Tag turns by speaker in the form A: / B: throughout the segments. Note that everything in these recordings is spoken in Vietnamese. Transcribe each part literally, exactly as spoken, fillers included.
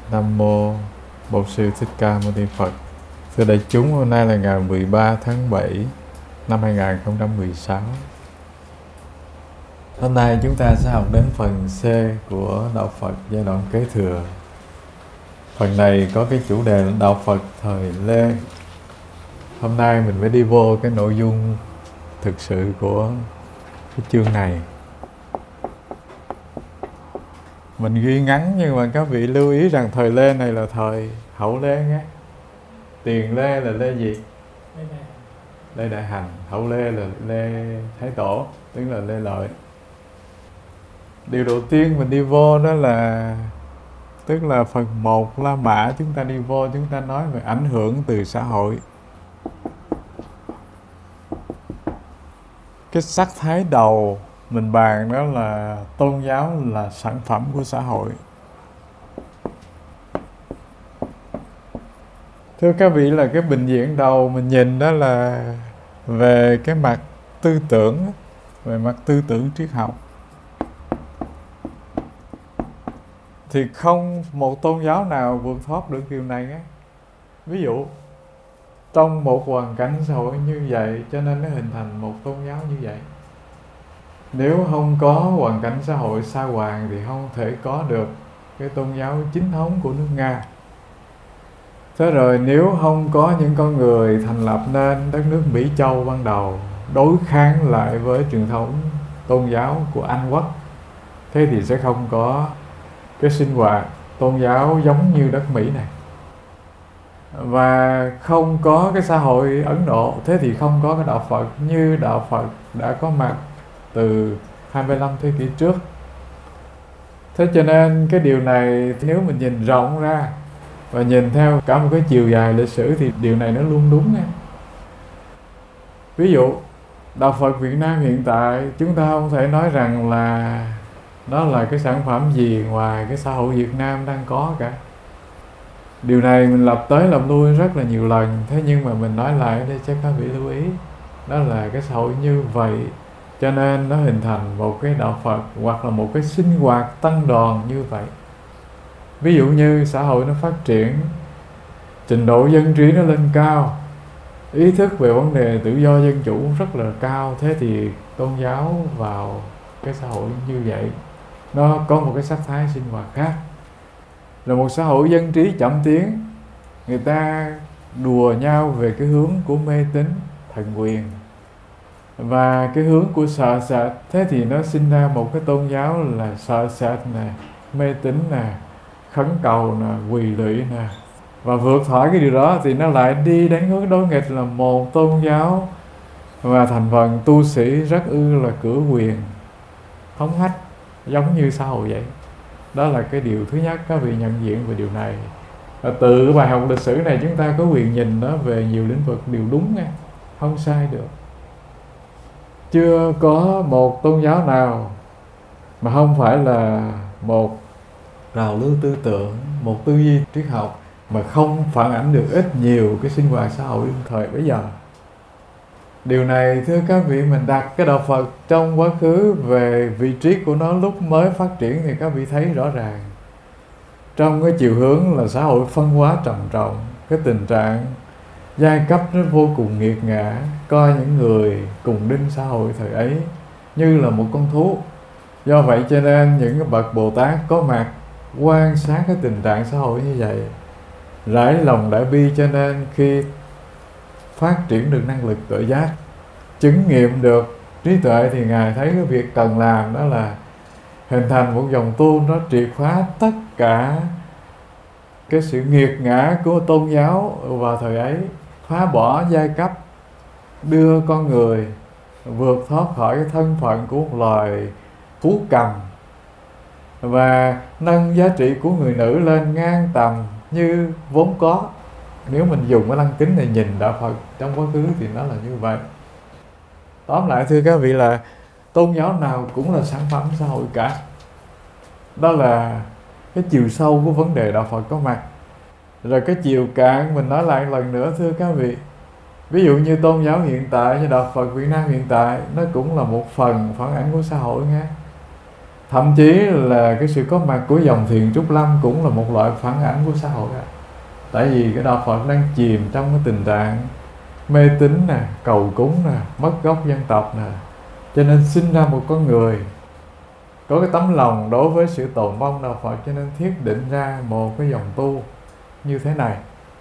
A: Nam Mô Bổn Sư Thích Ca Mâu Ni Phật. Thưa đại chúng, hôm nay là ngày mười ba tháng bảy năm hai nghìn không trăm mười sáu. Hôm nay chúng ta sẽ học đến phần C của Đạo Phật giai đoạn kế thừa. Phần này có cái chủ đề là Đạo Phật thời Lê. Hôm nay mình phải đi vô cái nội dung thực sự của cái chương này. Mình ghi ngắn nhưng mà các vị lưu ý rằng thời Lê này là thời Hậu Lê nhé. Tiền Lê là Lê gì? Lê Đại Hành. Hậu Lê là Lê Thái Tổ, tức là Lê Lợi. Điều đầu tiên mình đi vô đó là tức là phần một La Mã, chúng ta đi vô chúng ta nói về ảnh hưởng từ xã hội. Cái sắc thái đầu mình bàn đó là tôn giáo là sản phẩm của xã hội. Thưa các vị, là cái bình diện đầu mình nhìn đó là về cái mặt tư tưởng, về mặt tư tưởng triết học. Thì không một tôn giáo nào vượt thoát được điều này á. Ví dụ trong một hoàn cảnh xã hội như vậy cho nên nó hình thành một tôn giáo như vậy. Nếu không có hoàn cảnh xã hội sa hoàng thì không thể có được cái tôn giáo chính thống của nước Nga. Thế rồi nếu không có những con người thành lập nên đất nước Mỹ Châu ban đầu đối kháng lại với truyền thống tôn giáo của Anh Quốc, thế thì sẽ không có cái sinh hoạt tôn giáo giống như đất Mỹ này. Và không có cái xã hội Ấn Độ, thế thì không có cái đạo Phật như đạo Phật đã có mặt từ hai mươi lăm thế kỷ trước. Thế cho nên cái điều này nếu mình nhìn rộng ra và nhìn theo cả một cái chiều dài lịch sử thì điều này nó luôn đúng nha. Ví dụ đạo Phật Việt Nam hiện tại chúng ta không thể nói rằng là nó là cái sản phẩm gì ngoài cái xã hội Việt Nam đang có cả. Điều này mình lặp tới lặp lui rất là nhiều lần. Thế nhưng mà mình nói lại để cho các vị lưu ý, đó là cái xã hội như vậy cho nên nó hình thành một cái đạo Phật hoặc là một cái sinh hoạt tăng đoàn như vậy. Ví dụ như xã hội nó phát triển, trình độ dân trí nó lên cao, ý thức về vấn đề tự do dân chủ rất là cao, thế thì tôn giáo vào cái xã hội như vậy nó có một cái sắc thái sinh hoạt khác. Là một xã hội dân trí chậm tiến, người ta đùa nhau về cái hướng của mê tín thần quyền và cái hướng của sợ sệt, thế thì nó sinh ra một cái tôn giáo là sợ sệt nè, mê tín nè, khấn cầu nè, quỳ lụy nè. Và vượt khỏi cái điều đó thì nó lại đi đến hướng đối nghịch là một tôn giáo và thành phần tu sĩ rất ư là cửa quyền, hống hách giống như xã hội vậy. Đó là cái điều thứ nhất các vị nhận diện về điều này. Và từ cái bài học lịch sử này chúng ta có quyền nhìn nó về nhiều lĩnh vực đều đúng nha, không sai được. Chưa có một tôn giáo nào mà không phải là một trào lưu tư tưởng, một tư duy triết học mà không phản ảnh được ít nhiều cái sinh hoạt xã hội thời bấy giờ. Điều này thưa các vị, mình đặt cái đạo Phật trong quá khứ về vị trí của nó lúc mới phát triển thì các vị thấy rõ ràng. Trong cái chiều hướng là xã hội phân hóa trầm trọng, cái tình trạng giai cấp nó vô cùng nghiệt ngã, coi những người cùng đinh xã hội thời ấy như là một con thú. Do vậy cho nên những cái bậc Bồ Tát có mặt quan sát cái tình trạng xã hội như vậy, rải lòng đại bi, cho nên khi phát triển được năng lực tự giác, chứng nghiệm được trí tuệ thì Ngài thấy cái việc cần làm đó là hình thành một dòng tu nó triệt phá tất cả cái sự nghiệt ngã của tôn giáo vào thời ấy, phá bỏ giai cấp, đưa con người vượt thoát khỏi cái thân phận của một loài thú cầm và nâng giá trị của người nữ lên ngang tầm như vốn có. Nếu mình dùng cái lăng kính này nhìn đạo Phật trong quá khứ thì nó là như vậy. Tóm lại thưa các vị là tôn giáo nào cũng là sản phẩm xã hội cả. Đó là cái chiều sâu của vấn đề đạo Phật có mặt. Rồi cái chiều cạn mình nói lại lần nữa thưa các vị. Ví dụ như tôn giáo hiện tại như đạo Phật Việt Nam hiện tại, nó cũng là một phần phản ảnh của xã hội nha. Thậm chí là cái sự có mặt của dòng Thiền Trúc Lâm cũng là một loại phản ảnh của xã hội đó. Tại vì cái đạo Phật đang chìm trong cái tình trạng mê tín nè, cầu cúng nè, mất gốc dân tộc nè, cho nên sinh ra một con người có cái tấm lòng đối với sự tồn vong đạo Phật, cho nên thiết định ra một cái dòng tu như thế này.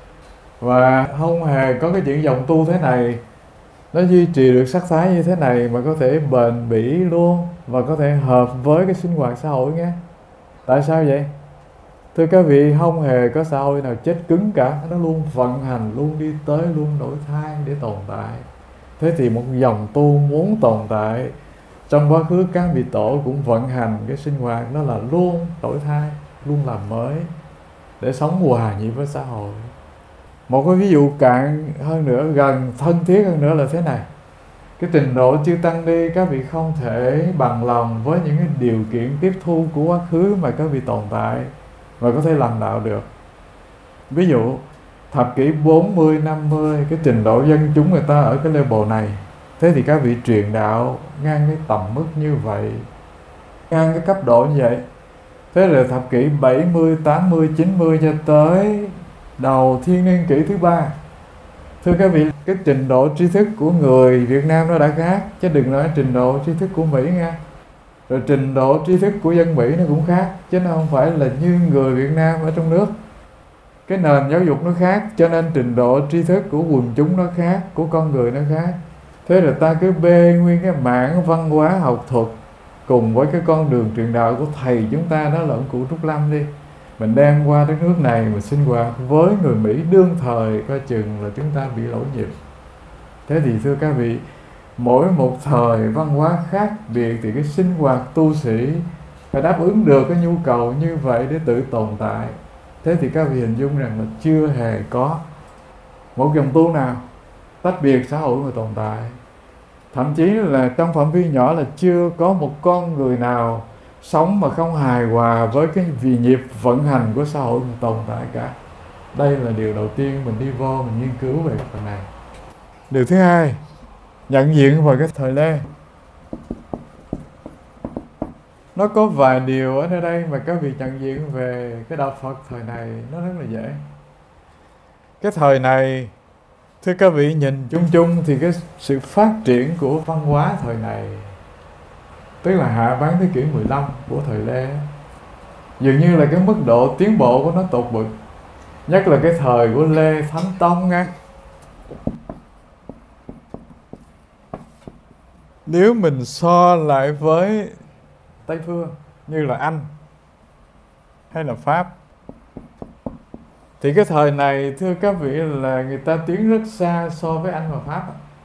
A: Và không hề có cái chuyện dòng tu thế này nó duy trì được sắc thái như thế này mà có thể bền bỉ luôn và có thể hợp với cái sinh hoạt xã hội nghe. Tại sao vậy? Thưa các vị, không hề có xã hội nào chết cứng cả, nó luôn vận hành, luôn đi tới, luôn đổi thay để tồn tại. Thế thì một dòng tu muốn tồn tại, trong quá khứ các vị tổ cũng vận hành cái sinh hoạt đó là luôn đổi thay, luôn làm mới để sống hòa nhịp với xã hội. Một cái ví dụ cạn hơn nữa, gần thân thiết hơn nữa là thế này. Cái trình độ chư tăng đi, các vị không thể bằng lòng với những cái điều kiện tiếp thu của quá khứ mà các vị tồn tại và có thể làm đạo được. Ví dụ thập kỷ bốn mươi, năm mươi, cái trình độ dân chúng người ta ở cái level này, thế thì các vị truyền đạo ngang cái tầm mức như vậy, ngang cái cấp độ như vậy. Thế là thập kỷ bảy mươi, tám mươi, chín mươi cho tới đầu thiên niên kỷ thứ ba, thưa các vị, cái trình độ tri thức của người Việt Nam nó đã khác, chứ đừng nói trình độ tri thức của Mỹ nha. Rồi trình độ tri thức của dân Mỹ nó cũng khác, chứ nó không phải là như người Việt Nam ở trong nước. Cái nền giáo dục nó khác, cho nên trình độ tri thức của quần chúng nó khác, của con người nó khác. Thế là ta cứ bê nguyên cái mảng văn hóa học thuật cùng với cái con đường truyền đạo của thầy chúng ta, đó là ông cụ Trúc Lâm đi, mình đem qua đất nước này mà sinh hoạt với người Mỹ đương thời, coi chừng là chúng ta bị lỗi nhịp. Thế thì thưa các vị, mỗi một thời văn hóa khác biệt thì cái sinh hoạt tu sĩ phải đáp ứng được cái nhu cầu như vậy để tự tồn tại. Thế thì các vị hình dung rằng là chưa hề có một dòng tu nào tách biệt xã hội mà tồn tại. Thậm chí là trong phạm vi nhỏ là chưa có một con người nào sống mà không hài hòa với cái vì nhịp vận hành của xã hội mà tồn tại cả. Đây là điều đầu tiên mình đi vô mình nghiên cứu về phần này. Điều thứ hai, nhận diện vào cái thời Lê. Nó có vài điều ở nơi đây mà các vị nhận diện về cái đạo Phật thời này nó rất là dễ. Cái thời này, thưa các vị, nhìn chung chung thì cái sự phát triển của văn hóa thời này, tức là hạ bán thế kỷ mười lăm của thời Lê, dường như là cái mức độ tiến bộ của nó tột bực. Nhất là cái thời của Lê Thánh Tông nha. Nếu mình so lại với Tây Phương như là Anh hay là Pháp, thì cái thời này thưa các vị là người ta tiến rất xa so với Anh và Pháp.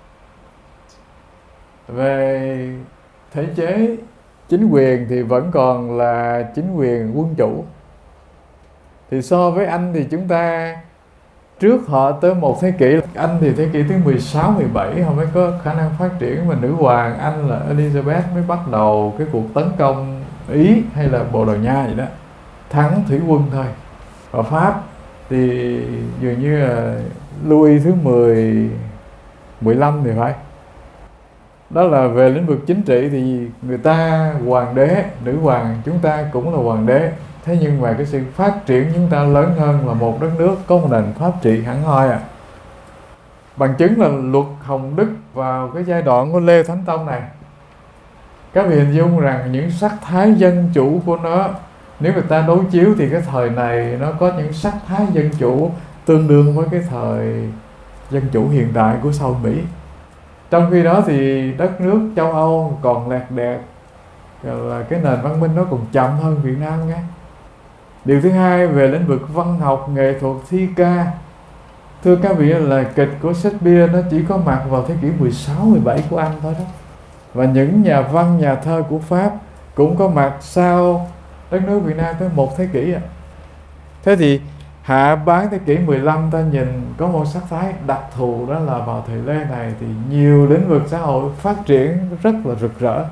A: Về thể chế chính quyền thì vẫn còn là chính quyền quân chủ. Thì so với Anh thì chúng ta trước họ tới một thế kỷ. Anh thì thế kỷ thứ mười sáu, mười bảy họ mới có khả năng phát triển, mà nữ hoàng Anh là Elizabeth mới bắt đầu cái cuộc tấn công Ý hay là Bồ Đào Nha vậy đó, thắng thủy quân thôi. Và Pháp thì dường như là Louis thứ mười, mười lăm thì phải. Đó là về lĩnh vực chính trị thì người ta hoàng đế, nữ hoàng, chúng ta cũng là hoàng đế. Thế nhưng mà cái sự phát triển chúng ta lớn hơn là một đất nước có một nền pháp trị hẳn hoi à. Bằng chứng là luật Hồng Đức vào cái giai đoạn của Lê Thánh Tông này. Các vị hình dung rằng những sắc thái dân chủ của nó, nếu người ta đối chiếu thì cái thời này nó có những sắc thái dân chủ tương đương với cái thời dân chủ hiện đại của sau Mỹ. Trong khi đó thì đất nước châu Âu còn lạc đạc, là cái nền văn minh nó còn chậm hơn Việt Nam nghe. Điều thứ hai, về lĩnh vực văn học, nghệ thuật, thi ca, thưa các vị là kịch của Shakespeare nó chỉ có mặt vào thế kỷ mười sáu, mười bảy của Anh thôi đó. Và những nhà văn, nhà thơ của Pháp cũng có mặt sau đất nước Việt Nam tới một thế kỷ à. Thế thì hạ bán thế kỷ mười lăm ta nhìn có một sắc thái đặc thù, đó là vào thời Lê này thì nhiều lĩnh vực xã hội phát triển rất là rực rỡ.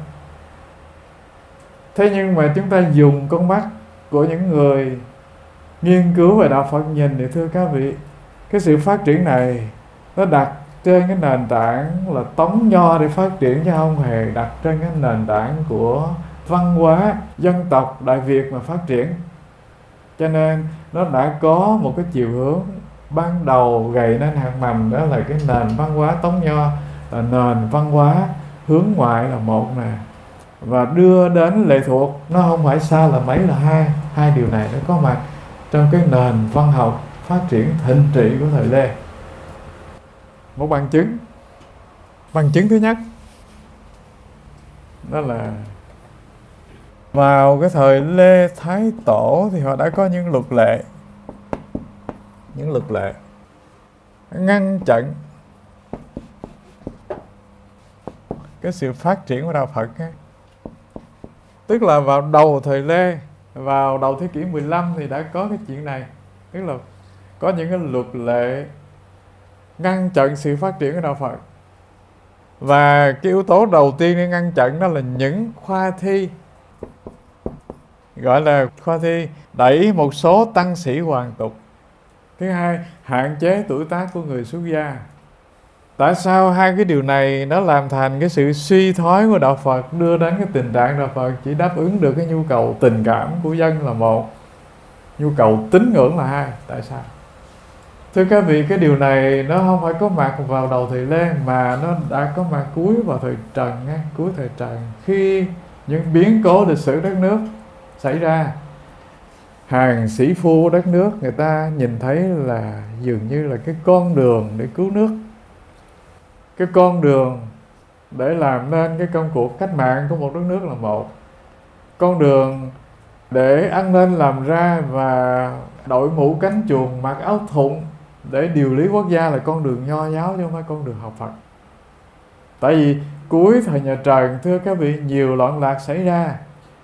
A: Thế nhưng mà chúng ta dùng con mắt của những người nghiên cứu về đạo Phật nhìn thì thưa các vị, cái sự phát triển này nó đặt trên cái nền tảng là tống nho để phát triển, chứ không hề đặt trên cái nền tảng của văn hóa dân tộc Đại Việt mà phát triển. Cho nên nó đã có một cái chiều hướng ban đầu gầy nên hạt mầm, đó là cái nền văn hóa Tống Nho, là nền văn hóa hướng ngoại là một nè, và đưa đến lệ thuộc nó không phải xa là mấy, là hai hai điều này nó có mặt trong cái nền văn học phát triển thịnh trị của thời Lê. Một bằng chứng bằng chứng thứ nhất đó là vào cái thời Lê Thái Tổ thì họ đã có những luật lệ những luật lệ ngăn chặn cái sự phát triển của đạo Phật ấy. Tức là vào đầu thời Lê, vào đầu thế kỷ mười lăm thì đã có cái chuyện này. Tức là có những cái luật lệ ngăn chặn sự phát triển của đạo Phật. Và cái yếu tố đầu tiên để ngăn chặn đó là những khoa thi, gọi là khoa thi, đẩy một số tăng sĩ hoàn tục. Thứ hai, hạn chế tuổi tác của người xuất gia. Tại sao hai cái điều này nó làm thành cái sự suy thoái của đạo Phật, đưa đến cái tình trạng đạo Phật chỉ đáp ứng được cái nhu cầu tình cảm của dân là một, nhu cầu tín ngưỡng là hai? Tại sao? Thưa các vị, cái điều này nó không phải có mặt vào đầu thời Lê, mà nó đã có mặt cuối vào thời Trần, cuối thời Trần, khi những biến cố lịch sử đất nước xảy ra. Hàng sĩ phu đất nước người ta nhìn thấy là dường như là cái con đường để cứu nước, cái con đường để làm nên cái công cuộc cách mạng của một đất nước là một, con đường để ăn nên làm ra và đội mũ cánh chuồng, mặc áo thụng để điều lý quốc gia là con đường nho giáo chứ không phải con đường học Phật. Tại vì cuối thời nhà Trần, thưa các vị, nhiều loạn lạc xảy ra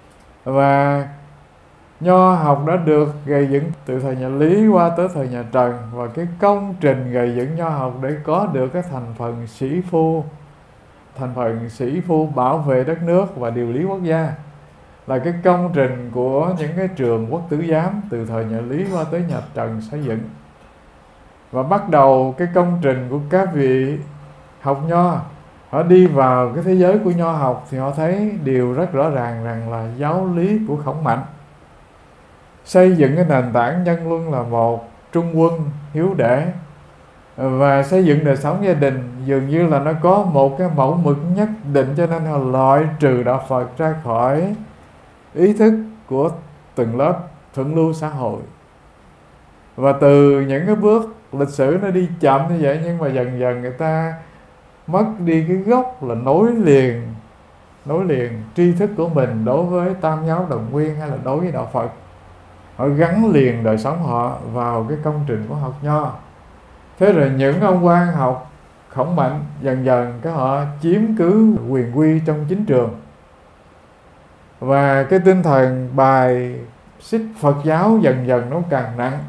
A: và nho học đã được gầy dựng từ thời nhà Lý qua tới thời nhà Trần, và cái công trình gầy dựng nho học để có được cái thành phần sĩ phu, thành phần sĩ phu bảo vệ đất nước và điều lý quốc gia là cái công trình của những cái trường quốc tử giám từ thời nhà Lý qua tới nhà Trần xây dựng. Và bắt đầu cái công trình của các vị học nho, họ đi vào cái thế giới của nho học thì họ thấy điều rất rõ ràng rằng là giáo lý của Khổng Mạnh xây dựng cái nền tảng nhân luân là một, trung quân, hiếu đệ, và xây dựng đời sống gia đình dường như là nó có một cái mẫu mực nhất định, cho nên họ loại trừ đạo Phật ra khỏi ý thức của từng lớp thượng lưu xã hội. Và từ những cái bước lịch sử nó đi chậm như vậy, nhưng mà dần dần người ta mất đi cái gốc là nối liền nối liền tri thức của mình đối với Tam giáo Đồng Nguyên hay là đối với đạo Phật. Họ gắn liền đời sống họ vào cái công trình của học nho. Thế rồi những ông quan học Khổng Mạnh dần dần cái họ chiếm cứ quyền quy trong chính trường, và cái tinh thần bài xích Phật giáo dần dần nó càng nặng.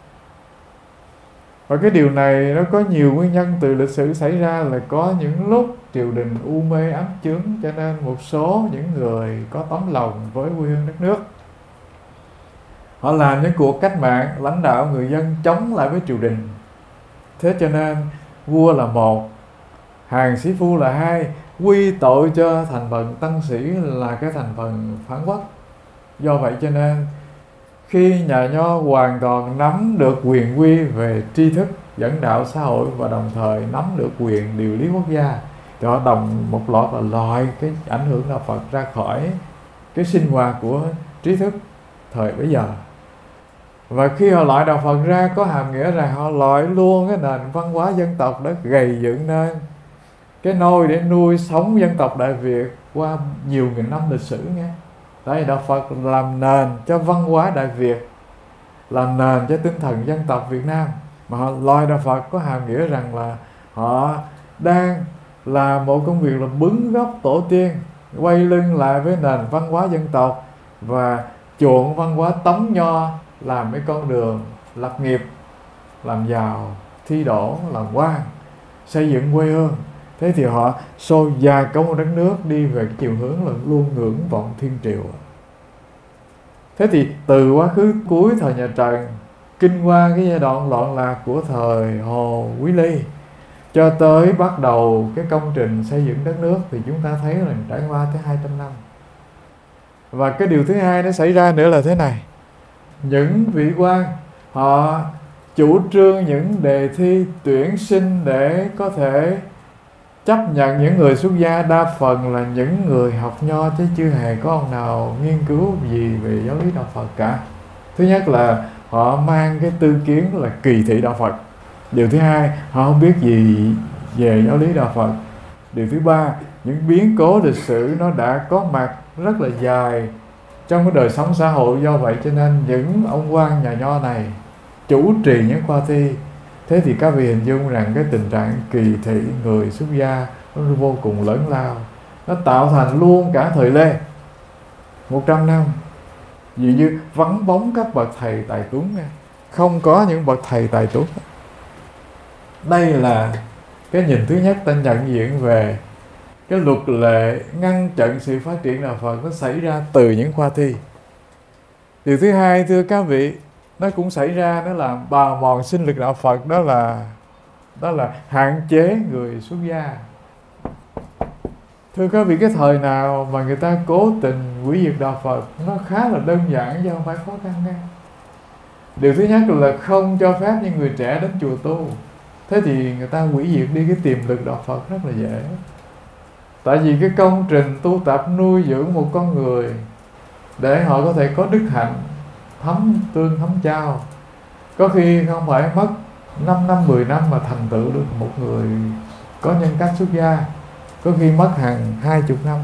A: Và cái điều này nó có nhiều nguyên nhân từ lịch sử xảy ra, là có những lúc triều đình u mê ám chướng, cho nên một số những người có tấm lòng với quê hương đất nước, họ làm những cuộc cách mạng lãnh đạo người dân chống lại với triều đình. Thế cho nên vua là một, hàng sĩ phu là hai, quy tội cho thành phần tăng sĩ là cái thành phần phản quốc. Do vậy cho nên khi nhà nho hoàn toàn nắm được quyền quy về tri thức dẫn đạo xã hội và đồng thời nắm được quyền điều lý quốc gia, thì họ đồng một loạt là loại cái ảnh hưởng đạo Phật ra khỏi cái sinh hoạt của trí thức thời bấy giờ. Và khi họ loại đạo Phật ra, có hàm nghĩa rằng họ loại luôn cái nền văn hóa dân tộc đã gầy dựng nên cái nôi để nuôi sống dân tộc Đại Việt qua nhiều nghìn năm lịch sử nghe. Tại vì đạo Phật làm nền cho văn hóa Đại Việt, làm nền cho tinh thần dân tộc Việt Nam, mà họ loại đạo Phật có hàm nghĩa rằng là họ đang làm một công việc là bứng gốc tổ tiên, quay lưng lại với nền văn hóa dân tộc và chuộng văn hóa Tống Nho làm cái con đường lập nghiệp, làm giàu, thi đỗ, làm quan, xây dựng quê hương. Thế thì họ xô gia cấu một đất nước đi về cái chiều hướng là luôn ngưỡng vọng thiên triều. Thế thì từ quá khứ cuối thời nhà Trần, kinh qua cái giai đoạn loạn lạc của thời Hồ Quý Ly, cho tới bắt đầu cái công trình xây dựng đất nước, thì chúng ta thấy là trải qua tới hai trăm năm. Và cái điều thứ hai nó xảy ra nữa là thế này: những vị quan họ chủ trương những đề thi tuyển sinh để có thể chấp nhận những người xuất gia, đa phần là những người học nho, chứ chưa hề có ông nào nghiên cứu gì về giáo lý đạo Phật cả. Thứ nhất là họ mang cái tư kiến là kỳ thị đạo Phật. Điều thứ hai, họ không biết gì về giáo lý đạo Phật. Điều thứ ba, những biến cố lịch sử nó đã có mặt rất là dài trong cái đời sống xã hội. Do vậy cho nên những ông quan nhà nho này chủ trì những khoa thi. Thế thì các vị hình dung rằng cái tình trạng kỳ thị người xuất gia nó vô cùng lớn lao. Nó tạo thành luôn cả thời Lê một trăm năm vì như vắng bóng các bậc thầy tài tuấn, không có những bậc thầy tài tuấn. Đây là cái nhìn thứ nhất ta nhận diện về cái luật lệ ngăn chặn sự phát triển đạo Phật nó xảy ra từ những khoa thi. Điều thứ hai, thưa các vị, nó cũng xảy ra, nó làm bào mòn sinh lực đạo Phật, đó là đó là hạn chế người xuất gia. Thưa các vị, cái thời nào mà người ta cố tình hủy diệt đạo Phật nó khá là đơn giản chứ không phải khó khăn nghe. Điều thứ nhất là không cho phép những người trẻ đến chùa tu. Thế thì người ta hủy diệt đi cái tiềm lực đạo Phật rất là dễ. Tại vì cái công trình tu tập nuôi dưỡng một con người để họ có thể có đức hạnh thấm tương thấm trao, có khi không phải mất năm năm, mười năm mà thành tựu được một người có nhân cách xuất gia, có khi mất hàng hai chục năm.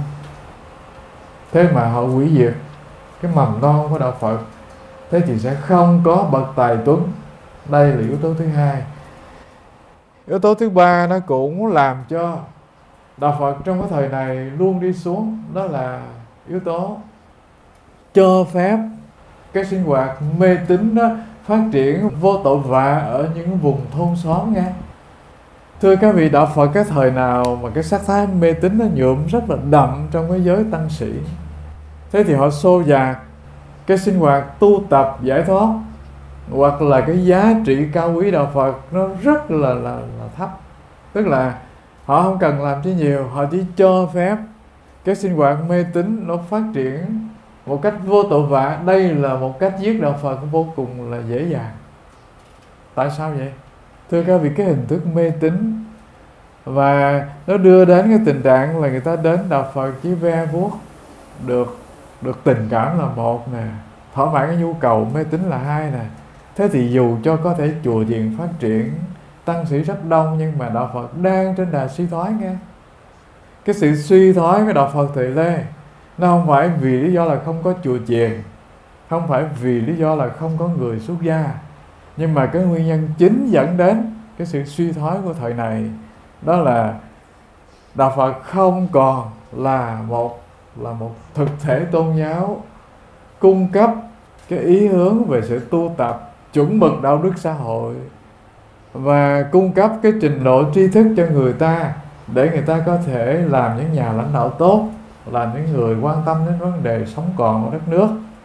A: Thế mà họ hủy diệt cái mầm non của đạo Phật, thế thì sẽ không có bậc tài tuấn. Đây là yếu tố thứ hai. Yếu tố thứ ba nó cũng làm cho đạo Phật trong cái thời này luôn đi xuống, đó là yếu tố cho phép cái sinh hoạt mê tín đó phát triển vô tội vạ ở những vùng thôn xóm nghe. Thưa các vị, đạo Phật cái thời nào mà cái sắc thái mê tín nó nhuộm rất là đậm trong cái giới tăng sĩ, thế thì họ xô dạt cái sinh hoạt tu tập giải thoát hoặc là cái giá trị cao quý đạo Phật nó rất là, là, là thấp. Tức là họ không cần làm chứ nhiều, họ chỉ cho phép cái sinh hoạt mê tín nó phát triển một cách vô tội vạ. Đây là một cách giết đạo Phật vô cùng là dễ dàng. Tại sao vậy? Thưa các vị, cái hình thức mê tín và nó đưa đến cái tình trạng là người ta đến đạo Phật chỉ ve vuốt được được tình cảm là một nè, thỏa mãn cái nhu cầu mê tín là hai nè. Thế thì dù cho có thể chùa chiền phát triển, tăng sĩ rất đông, nhưng mà đạo Phật đang trên đà suy thoái nghe. Cái sự suy thoái của đạo Phật thời Lê nó không phải vì lý do là không có chùa chiền, không phải vì lý do là không có người xuất gia, nhưng mà cái nguyên nhân chính dẫn đến cái sự suy thoái của thời này đó là đạo Phật không còn là một là một thực thể tôn giáo cung cấp cái ý hướng về sự tu tập chuẩn mực đạo đức xã hội và cung cấp cái trình độ tri thức cho người ta để người ta có thể làm những nhà lãnh đạo tốt, là những người quan tâm đến vấn đề sống còn của đất nước,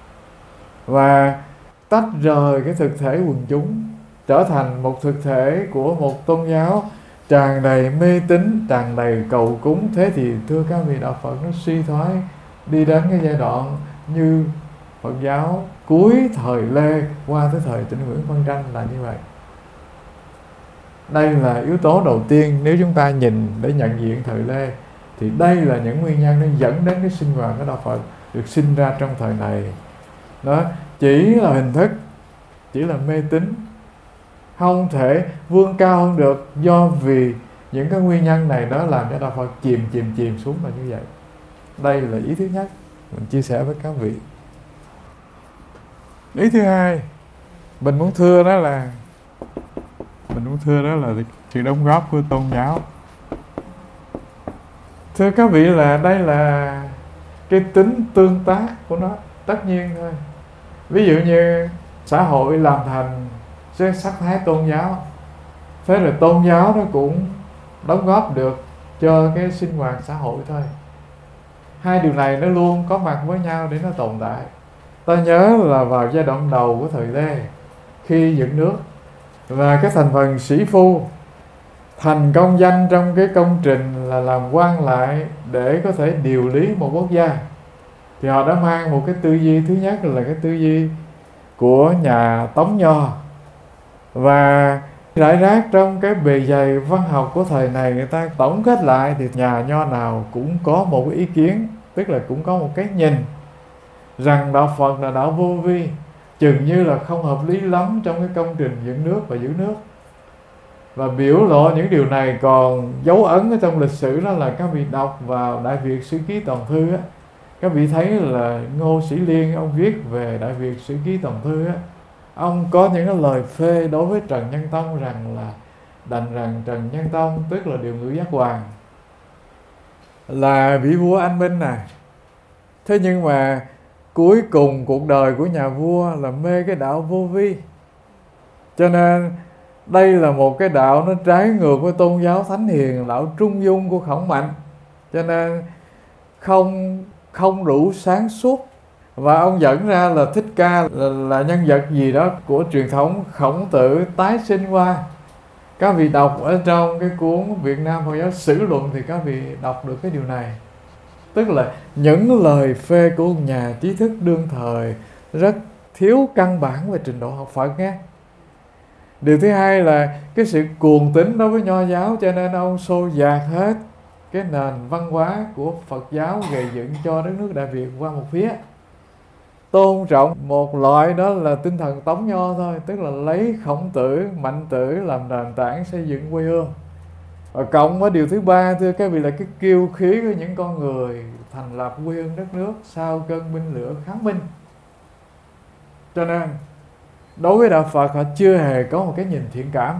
A: và tách rời cái thực thể quần chúng, trở thành một thực thể của một tôn giáo tràn đầy mê tín, tràn đầy cầu cúng. Thế thì thưa các vị, đạo Phật nó suy thoái đi đến cái giai đoạn như Phật giáo cuối thời Lê qua tới thời Trịnh Nguyễn Văn Tranh là như vậy. Đây là yếu tố đầu tiên. Nếu chúng ta nhìn để nhận diện thời Lê thì đây là những nguyên nhân nó dẫn đến cái sinh hoạt của đạo Phật được sinh ra trong thời này. Đó chỉ là hình thức, chỉ là mê tín, không thể vươn cao hơn được, do vì những cái nguyên nhân này đó làm cho đạo Phật chìm chìm chìm xuống là như vậy. Đây là ý thứ nhất mình chia sẻ với các vị. Ý thứ hai mình muốn thưa đó là mình muốn thưa đó là sự đóng góp của tôn giáo. Thưa các vị, là đây là cái tính tương tác của nó, tất nhiên thôi. Ví dụ như xã hội làm thành cái sắc thái tôn giáo, thế rồi tôn giáo nó cũng đóng góp được cho cái sinh hoạt xã hội thôi. Hai điều này nó luôn có mặt với nhau để nó tồn tại. Ta nhớ là vào giai đoạn đầu của thời Lê, khi dựng nước và cái thành phần sĩ phu thành công danh trong cái công trình là làm quan lại để có thể điều lý một quốc gia, thì họ đã mang một cái tư duy, thứ nhất là cái tư duy của nhà Tống Nho, và rải rác trong cái bề dày văn học của thời này, người ta tổng kết lại thì nhà Nho nào cũng có một cái ý kiến, tức là cũng có một cái nhìn rằng đạo Phật là đạo vô vi, chừng như là không hợp lý lắm trong cái công trình dựng nước và giữ nước. Và biểu lộ những điều này còn dấu ấn ở trong lịch sử, đó là các vị đọc vào Đại Việt Sử Ký Toàn Thư á, các vị thấy là Ngô Sĩ Liên ông viết về Đại Việt Sử Ký Toàn Thư á, ông có những cái lời phê đối với Trần Nhân Tông rằng là đành rằng Trần Nhân Tông, tức là Điều Ngự Giác Hoàng, là vị vua anh minh này. Thế nhưng mà cuối cùng cuộc đời của nhà vua là mê cái đạo vô vi, cho nên đây là một cái đạo nó trái ngược với tôn giáo thánh hiền, đạo trung dung của Khổng Mạnh, cho nên không không đủ sáng suốt. Và ông dẫn ra là Thích Ca là, là nhân vật gì đó của truyền thống Khổng Tử tái sinh qua. Các vị đọc ở trong cái cuốn Việt Nam Phật giáo Sử Luận thì các vị đọc được cái điều này, tức là những lời phê của nhà trí thức đương thời rất thiếu căn bản về trình độ học Phật nghe. Điều thứ hai là cái sự cuồng tín đối với Nho giáo, cho nên ông xô dạt hết cái nền văn hóa của Phật giáo gây dựng cho đất nước Đại Việt qua một phía, tôn trọng một loại đó là tinh thần Tống Nho thôi, tức là lấy Khổng Tử, Mạnh Tử làm nền tảng xây dựng quê hương. Và cộng với điều thứ ba, thưa các vị, là cái kiêu khí của những con người thành lập quê hương đất nước sau cơn binh lửa kháng Minh. Cho nên đối với đạo Phật họ chưa hề có một cái nhìn thiện cảm.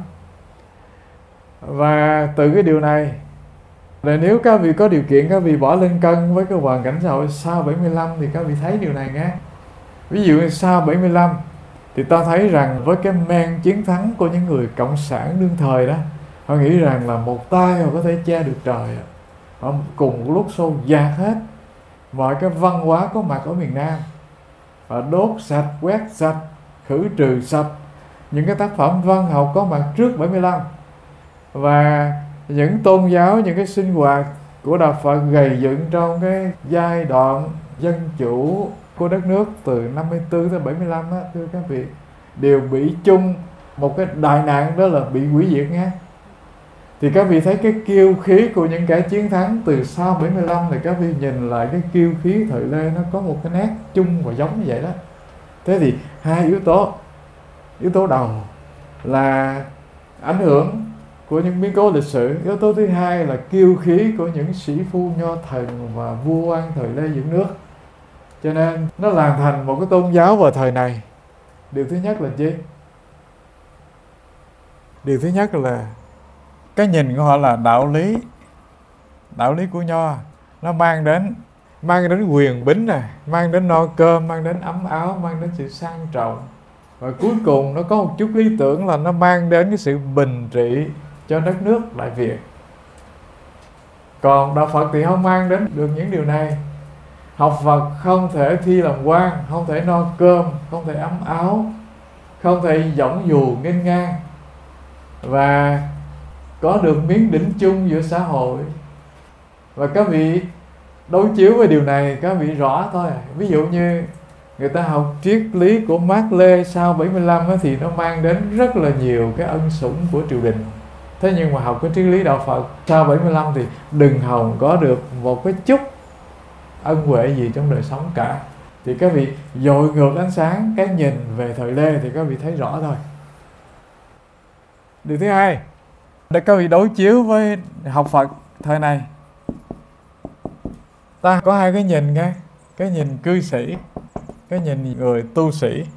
A: Và từ cái điều này là nếu các vị có điều kiện, các vị bỏ lên cân với cái hoàn cảnh xã hội sau bảy mươi lăm thì các vị thấy điều này nghe. Ví dụ như sau bảy mươi lăm thì ta thấy rằng với cái men chiến thắng của những người cộng sản đương thời đó, họ nghĩ rằng là một tay họ có thể che được trời. Họ cùng một lúc xô dạt hết mọi cái văn hóa có mặt ở miền Nam, và đốt sạch, quét sạch, khử trừ sạch những cái tác phẩm văn học có mặt trước bảy mươi lăm. Và những tôn giáo, những cái sinh hoạt của đạo Phật gầy dựng trong cái giai đoạn dân chủ của đất nước từ năm mươi tư tới bảy mươi lăm á, thưa các vị, đều bị chung một cái đại nạn, đó là bị hủy diệt nha. Thì các vị thấy cái kiêu khí của những kẻ chiến thắng từ sau bảy mươi lăm, thì các vị nhìn lại cái kiêu khí thời Lê nó có một cái nét chung và giống như vậy đó. Thế thì hai yếu tố, yếu tố đầu là ảnh hưởng của những biến cố lịch sử, yếu tố thứ hai là kiêu khí của những sĩ phu nho thần và vua quan thời Lê dựng nước, cho nên nó làm thành một cái tôn giáo vào thời này. Điều thứ nhất là gì? Điều thứ nhất là cái nhìn của họ là đạo lý, đạo lý của Nho nó mang đến mang đến quyền bính này, mang đến no cơm, mang đến ấm áo, mang đến sự sang trọng, và cuối cùng nó có một chút lý tưởng là nó mang đến cái sự bình trị cho đất nước Đại Việt. Còn đạo Phật thì không mang đến được những điều này. Học Phật không thể thi làm quan, không thể no cơm, không thể ấm áo, không thể dõng dù nghênh ngang, và có được miếng đỉnh chung giữa xã hội. Và các vị đối chiếu với điều này, các vị rõ thôi. Ví dụ như người ta học triết lý của Mác Lê sau bảy mươi lăm á, thì nó mang đến rất là nhiều cái ân sủng của triều đình. Thế nhưng mà học cái triết lý đạo Phật sau bảy mươi lăm thì đừng hòng có được một cái chút ân huệ gì trong đời sống cả. Thì các vị dội ngược ánh sáng cái nhìn về thời Lê thì các vị thấy rõ thôi. Điều thứ hai, để các vị đối chiếu với học Phật thời này, ta có hai cái nhìn nghe, cái nhìn cư sĩ, cái nhìn người tu sĩ.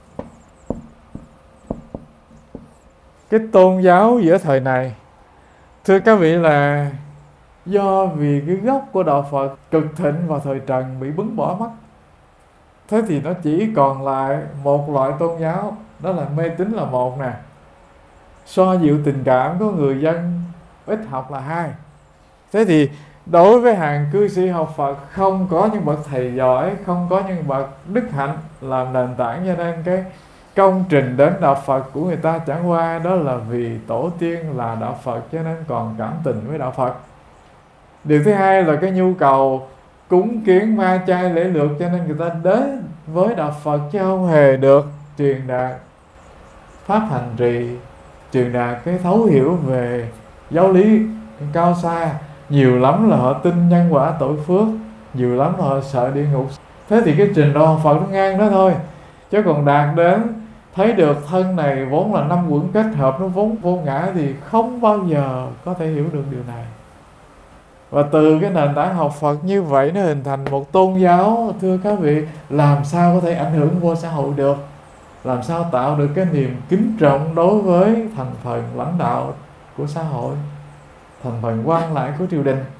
A: Cái tôn giáo giữa thời này, thưa các vị, là do vì cái gốc của đạo Phật cực thịnh vào thời Trần bị bứng bỏ mất. Thế thì nó chỉ còn lại một loại tôn giáo, đó là mê tín là một nè, xoa dịu tình cảm của người dân ít học là hai. Thế thì đối với hàng cư sĩ học Phật không có những bậc thầy giỏi, không có những bậc đức hạnh làm nền tảng, cho nên cái công trình đến đạo Phật của người ta chẳng qua đó là vì tổ tiên là đạo Phật, cho nên còn cảm tình với đạo Phật. Điều thứ hai là cái nhu cầu cúng kiến ma chay lễ lược, cho nên người ta đến với đạo Phật chứ không hề được truyền đạt pháp hành trì, truyền đạt cái thấu hiểu về giáo lý cao xa. Nhiều lắm là họ tin nhân quả tội phước, nhiều lắm là họ sợ địa ngục. Thế thì cái trình độ học Phật nó ngang đó thôi. Chứ còn đạt đến thấy được thân này vốn là năm uẩn kết hợp, nó vốn vô ngã, thì không bao giờ có thể hiểu được điều này. Và từ cái nền tảng học Phật như vậy nó hình thành một tôn giáo. Thưa các vị, làm sao có thể ảnh hưởng vô xã hội được? Làm sao tạo được cái niềm kính trọng đối với thành phần lãnh đạo của xã hội, thành phần quan lại của triều đình?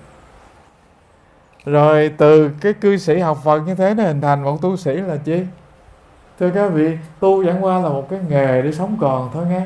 A: Rồi từ cái cư sĩ học Phật như thế nó hình thành một tu sĩ là chi? Thưa các vị, tu chẳng qua là một cái nghề để sống còn thôi nghe.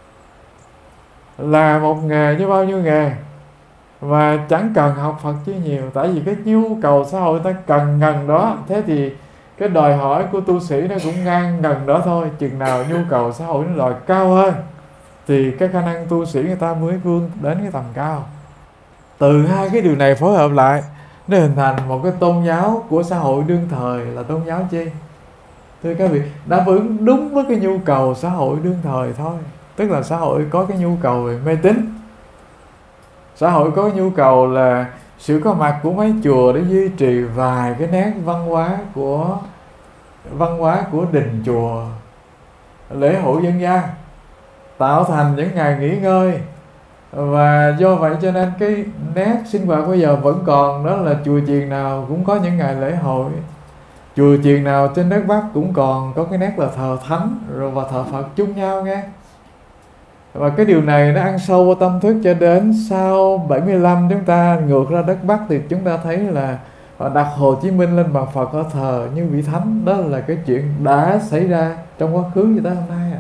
A: Là một nghề như bao nhiêu nghề. Và chẳng cần học Phật chứ nhiều. Tại vì cái nhu cầu xã hội ta cần ngần đó. Thế thì cái đòi hỏi của tu sĩ nó cũng ngang ngần đó thôi. Chừng nào nhu cầu xã hội nó đòi cao hơn thì cái khả năng tu sĩ người ta mới vươn đến cái tầm cao. Từ hai cái điều này phối hợp lại nó hình thành một cái tôn giáo của xã hội đương thời là tôn giáo chi? Thưa các vị, đáp ứng đúng với cái nhu cầu xã hội đương thời thôi. Tức là xã hội có cái nhu cầu về mê tín, xã hội có nhu cầu là sự có mặt của mấy chùa để duy trì vài cái nét văn hóa của văn hóa của đình chùa, lễ hội dân gian, tạo thành những ngày nghỉ ngơi. Và do vậy cho nên cái nét sinh hoạt bây giờ vẫn còn, đó là chùa chiền nào cũng có những ngày lễ hội, chùa chiền nào trên đất Bắc cũng còn có cái nét là thờ thánh rồi và thờ Phật chung nhau nghe. Và cái điều này nó ăn sâu vào tâm thức, cho đến sau bảy mươi lăm chúng ta ngược ra đất Bắc thì chúng ta thấy là họ đặt Hồ Chí Minh lên bàn Phật, họ thờ như vị thánh. Đó là cái chuyện đã xảy ra trong quá khứ cho tới hôm nay.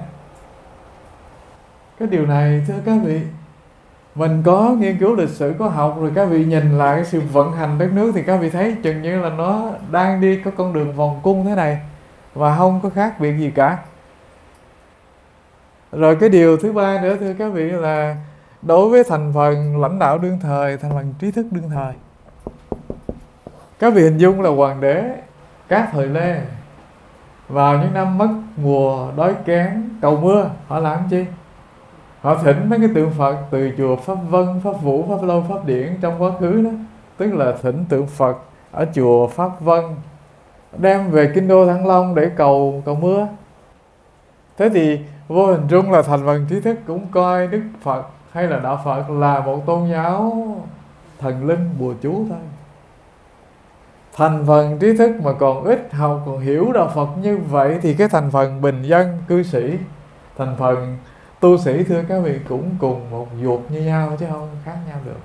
A: Cái điều này thưa các vị, mình có nghiên cứu lịch sử, có học, rồi các vị nhìn lại cái sự vận hành đất nước thì các vị thấy chừng như là nó đang đi có con đường vòng cung thế này và không có khác biệt gì cả. Rồi cái điều thứ ba nữa thưa các vị là đối với thành phần lãnh đạo đương thời, thành phần trí thức đương thời, các vị hình dung là hoàng đế các thời Lê vào những năm mất mùa đói kém cầu mưa, họ làm chi? Họ thỉnh mấy cái tượng Phật từ chùa Pháp Vân, Pháp Vũ, Pháp Lâu, Pháp Điển trong quá khứ đó. Tức là thỉnh tượng Phật ở chùa Pháp Vân, đem về kinh đô Thăng Long để cầu cầu mưa. Thế thì vô hình trung là thành phần trí thức cũng coi Đức Phật hay là đạo Phật là một tôn giáo thần linh bùa chú thôi. Thành phần trí thức mà còn ít học, còn hiểu đạo Phật như vậy thì cái thành phần bình dân, cư sĩ, thành phần tu sĩ thưa các vị cũng cùng một ruột như nhau chứ không khác nhau được.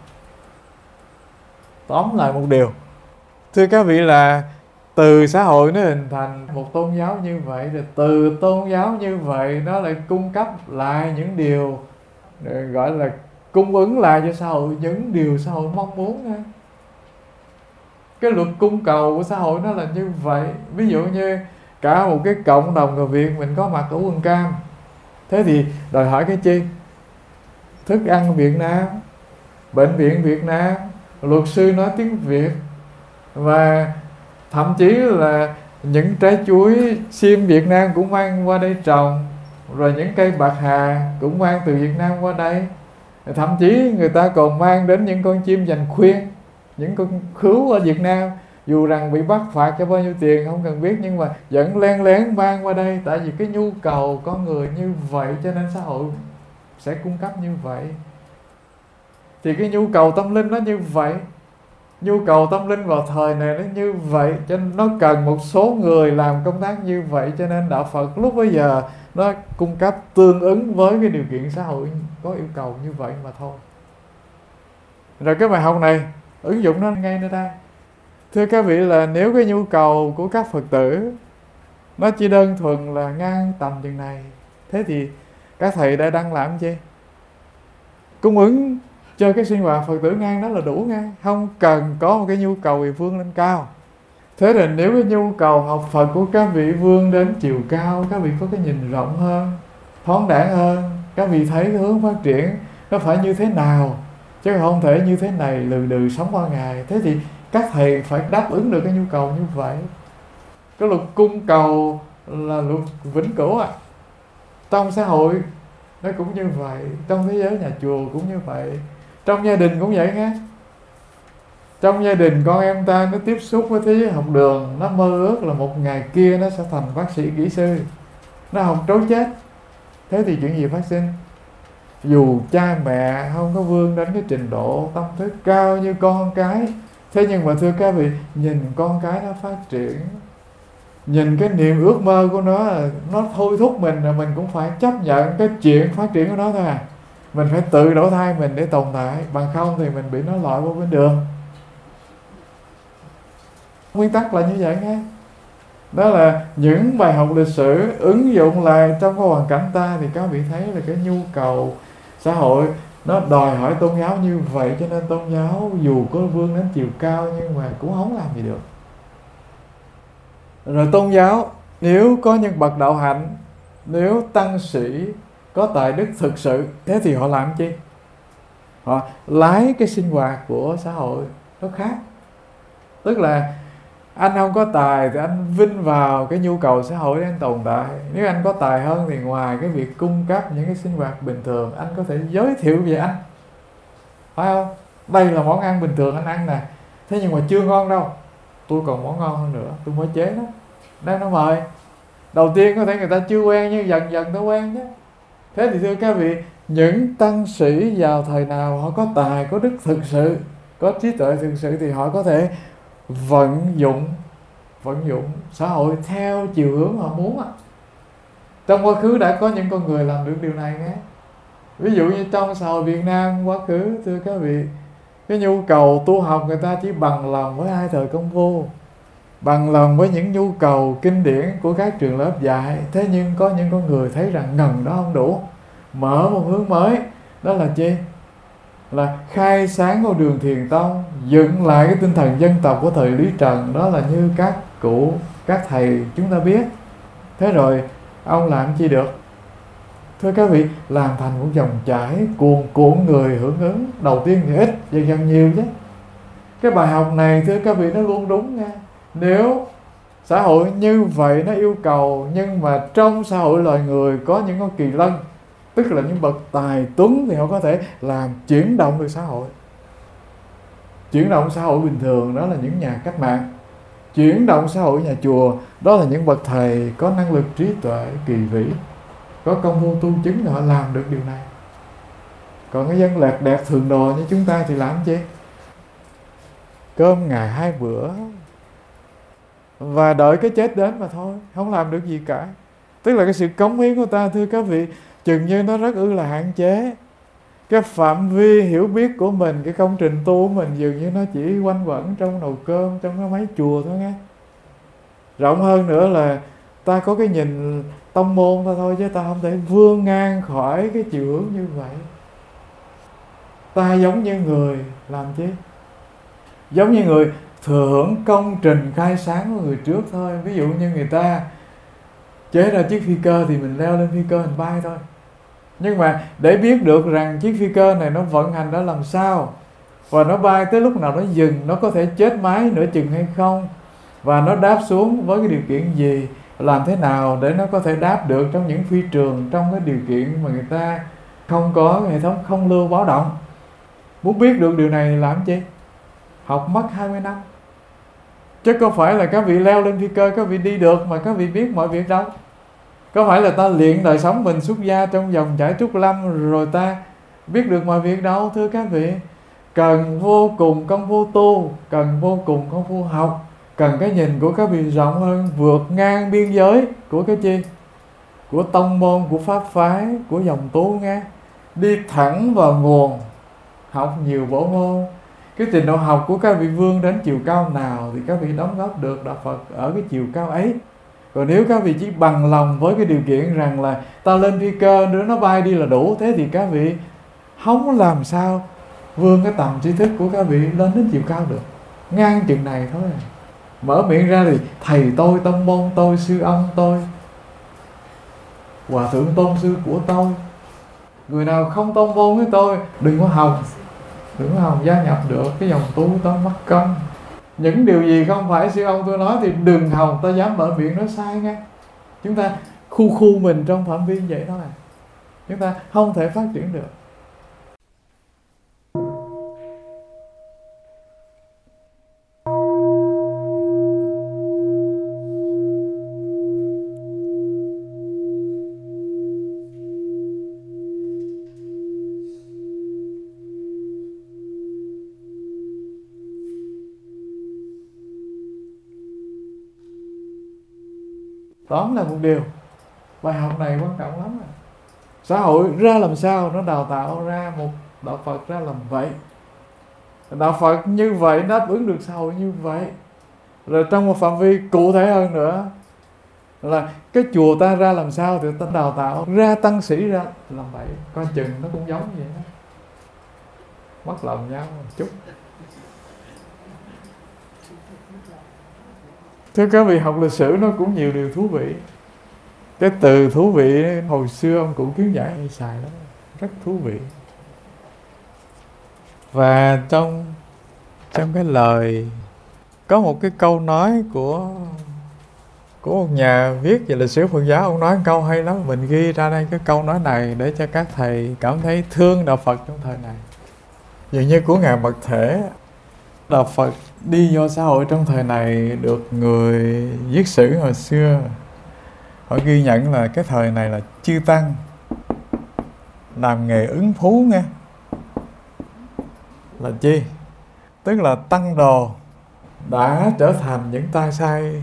A: Tóm lại một điều thưa các vị là từ xã hội nó hình thành một tôn giáo như vậy, rồi từ tôn giáo như vậy nó lại cung cấp lại những điều gọi là cung ứng lại cho xã hội những điều xã hội mong muốn. Cái luật cung cầu của xã hội nó là như vậy. Ví dụ như cả một cái cộng đồng người Việt mình có mặt ở quận Cam, thế thì đòi hỏi cái chi? Thức ăn Việt Nam, bệnh viện Việt Nam, luật sư nói tiếng Việt, và thậm chí là những trái chuối xiêm Việt Nam cũng mang qua đây trồng, rồi những cây bạc hà cũng mang từ Việt Nam qua đây. Thậm chí người ta còn mang đến những con chim dành khuyên, những con khứu ở Việt Nam, dù rằng bị bắt phạt cho bao nhiêu tiền không cần biết, nhưng mà vẫn len lén mang qua đây. Tại vì cái nhu cầu con người như vậy cho nên xã hội sẽ cung cấp như vậy. Thì cái nhu cầu tâm linh nó như vậy, nhu cầu tâm linh vào thời này nó như vậy, cho nên nó cần một số người làm công tác như vậy. Cho nên đạo Phật lúc bây giờ nó cung cấp tương ứng với cái điều kiện xã hội có yêu cầu như vậy mà thôi. Rồi cái bài học này ứng dụng nó ngay nơi đây. Thưa các vị là nếu cái nhu cầu của các Phật tử nó chỉ đơn thuần là ngang tầm chừng này, thế thì các thầy đã đang làm chi? Cung ứng cho cái sinh hoạt Phật tử ngang đó là đủ ngang, không cần có một cái nhu cầu về vươn lên cao. Thế thì nếu cái nhu cầu học Phật của các vị vươn đến chiều cao, các vị có cái nhìn rộng hơn, thoáng đãng hơn, các vị thấy cái hướng phát triển nó phải như thế nào, chứ không thể như thế này lừ đừ sống qua ngày. Thế thì các thầy phải đáp ứng được cái nhu cầu như vậy. Cái luật cung cầu là luật vĩnh cửu à. Trong xã hội nó cũng như vậy, trong thế giới nhà chùa cũng như vậy, trong gia đình cũng vậy nghe. Trong gia đình con em ta nó tiếp xúc với thế giới học đường, nó mơ ước là một ngày kia nó sẽ thành bác sĩ, kỹ sư, nó không trốn chết. Thế thì chuyện gì phát sinh? Dù cha mẹ không có vươn đến cái trình độ tâm thức cao như con cái, thế nhưng mà thưa các vị, nhìn con cái nó phát triển, nhìn cái niềm ước mơ của nó, nó thôi thúc mình là mình cũng phải chấp nhận cái chuyện phát triển của nó thôi à. Mình phải tự đổi thay mình để tồn tại, bằng không thì mình bị nó loại vô bên đường. Nguyên tắc là như vậy nghe. Đó là những bài học lịch sử ứng dụng lại trong cái hoàn cảnh ta, thì các vị thấy là cái nhu cầu xã hội nó đòi hỏi tôn giáo như vậy, cho nên tôn giáo dù có vươn đến chiều cao nhưng mà cũng không làm gì được. Rồi tôn giáo nếu có những bậc đạo hạnh, nếu tăng sĩ có tài đức thực sự, thế thì họ làm chi? Họ lái cái sinh hoạt của xã hội nó khác. Tức là anh không có tài thì anh vin vào cái nhu cầu xã hội để anh tồn tại. Nếu anh có tài hơn thì ngoài cái việc cung cấp những cái sinh hoạt bình thường, anh có thể giới thiệu về anh, phải không? Đây là món ăn bình thường anh ăn nè, thế nhưng mà chưa ngon đâu, tôi còn món ngon hơn nữa, tôi mới chế đó, đang nó mời. Đầu tiên có thể người ta chưa quen, nhưng dần dần nó quen chứ. Thế thì thưa các vị, những tăng sĩ vào thời nào họ có tài, có đức thực sự, có trí tuệ thực sự, thì họ có thể vận dụng vận dụng xã hội theo chiều hướng họ muốn. Trong quá khứ đã có những con người làm được điều này nghe. Ví dụ như trong xã hội Việt Nam quá khứ, thưa các vị, cái nhu cầu tu học người ta chỉ bằng lòng với hai thời công phu, bằng lòng với những nhu cầu kinh điển của các trường lớp dạy. Thế nhưng có những con người thấy rằng ngần đó không đủ, mở một hướng mới. Đó là chi? Là khai sáng con đường Thiền Tông, dựng lại cái tinh thần dân tộc của thời Lý Trần. Đó là như các cụ, các thầy chúng ta biết. Thế rồi ông làm chi được? Thưa các vị, làm thành một dòng chảy cuồn cuộn người hưởng ứng. Đầu tiên thì ít, dần dần nhiều chứ. Cái bài học này thưa các vị nó luôn đúng nha. Nếu xã hội như vậy nó yêu cầu, nhưng mà trong xã hội loài người có những con kỳ lân, tức là những bậc tài tuấn, thì họ có thể làm chuyển động được xã hội. Chuyển động xã hội bình thường đó là những nhà cách mạng. Chuyển động xã hội nhà chùa đó là những bậc thầy có năng lực trí tuệ kỳ vĩ, có công phu tu chứng, họ làm được điều này. Còn cái dân lẹt đẹt thường đồ như chúng ta thì làm chi? Cơm ngày hai bữa và đợi cái chết đến mà thôi, không làm được gì cả. Tức là cái sự cống hiến của ta, thưa các vị, chừng như nó rất ư là hạn chế. Cái phạm vi hiểu biết của mình, cái công trình tu của mình dường như nó chỉ quanh quẩn trong nồi cơm, trong cái máy chùa thôi nghe. Rộng hơn nữa là ta có cái nhìn tông môn ta thôi, chứ ta không thể vươn ngang khỏi cái chiều hướng như vậy. Ta giống như người làm chi? Giống như người thừa hưởng công trình khai sáng của người trước thôi. Ví dụ như người ta chế ra chiếc phi cơ thì mình leo lên phi cơ mình bay thôi. Nhưng mà để biết được rằng chiếc phi cơ này nó vận hành đã làm sao, và nó bay tới lúc nào nó dừng, nó có thể chết máy nửa chừng hay không, và nó đáp xuống với cái điều kiện gì, làm thế nào để nó có thể đáp được trong những phi trường, trong cái điều kiện mà người ta không có hệ thống không lưu báo động. Muốn biết được điều này làm chi? Học mất hai mươi năm. Chứ không phải là các vị leo lên phi cơ các vị đi được mà các vị biết mọi việc đâu. Có phải là ta luyện đời sống mình xuất gia trong vòng trải trúc lâm rồi ta biết được mọi việc đâu, thưa các vị. Cần vô cùng công phu tu, cần vô cùng công phu học, cần cái nhìn của các vị rộng hơn, vượt ngang biên giới của cái chi? Của tông môn, của pháp phái, của dòng tu nghe. Đi thẳng vào nguồn, học nhiều bộ môn. Cái trình độ học của các vị vươn đến chiều cao nào thì các vị đóng góp được đạo Phật ở cái chiều cao ấy. Còn nếu các vị chỉ bằng lòng với cái điều kiện rằng là ta lên phi cơ nữa nó bay đi là đủ, thế thì các vị không làm sao vươn cái tầm trí thức của các vị lên đến chiều cao được. Ngang chừng này thôi. Mở miệng ra thì thầy tôi, tông môn tôi, sư ông tôi, hòa thượng tôn sư của tôi. Người nào không tôn môn với tôi đừng có hòng, đừng có hòng gia nhập được cái dòng tu tôi mất công. Những điều gì không phải sư ông tôi nói thì đừng hòng ta dám mở miệng nói sai nghe. Chúng ta khu khu mình trong phạm vi vậy thôi, chúng ta không thể phát triển được. Tóm là một điều, bài học này quan trọng lắm. Xã hội ra làm sao nó đào tạo ra một đạo Phật ra làm vậy. Đạo Phật như vậy đáp ứng được xã hội như vậy. Rồi trong một phạm vi cụ thể hơn nữa là cái chùa ta ra làm sao thì ta đào tạo ra tăng sĩ ra làm vậy. Coi chừng nó cũng giống vậy đó, mất lòng nhau một chút. Thưa các vị, học lịch sử nó cũng nhiều điều thú vị. Cái từ thú vị hồi xưa ông cụ Kiến Giải hay xài lắm, rất thú vị. Và trong trong cái lời có một cái câu nói của của một nhà viết về lịch sử Phật giáo. Ông nói câu hay lắm, mình ghi ra đây cái câu nói này để cho các thầy cảm thấy thương đạo Phật trong thời này. Dường như của Ngài Mật Thể, đạo Phật đi vô xã hội trong thời này được người viết sử hồi xưa họ ghi nhận là cái thời này là chư tăng làm nghề ứng phú nghe. Là chi? Tức là tăng đồ đã trở thành những tay sai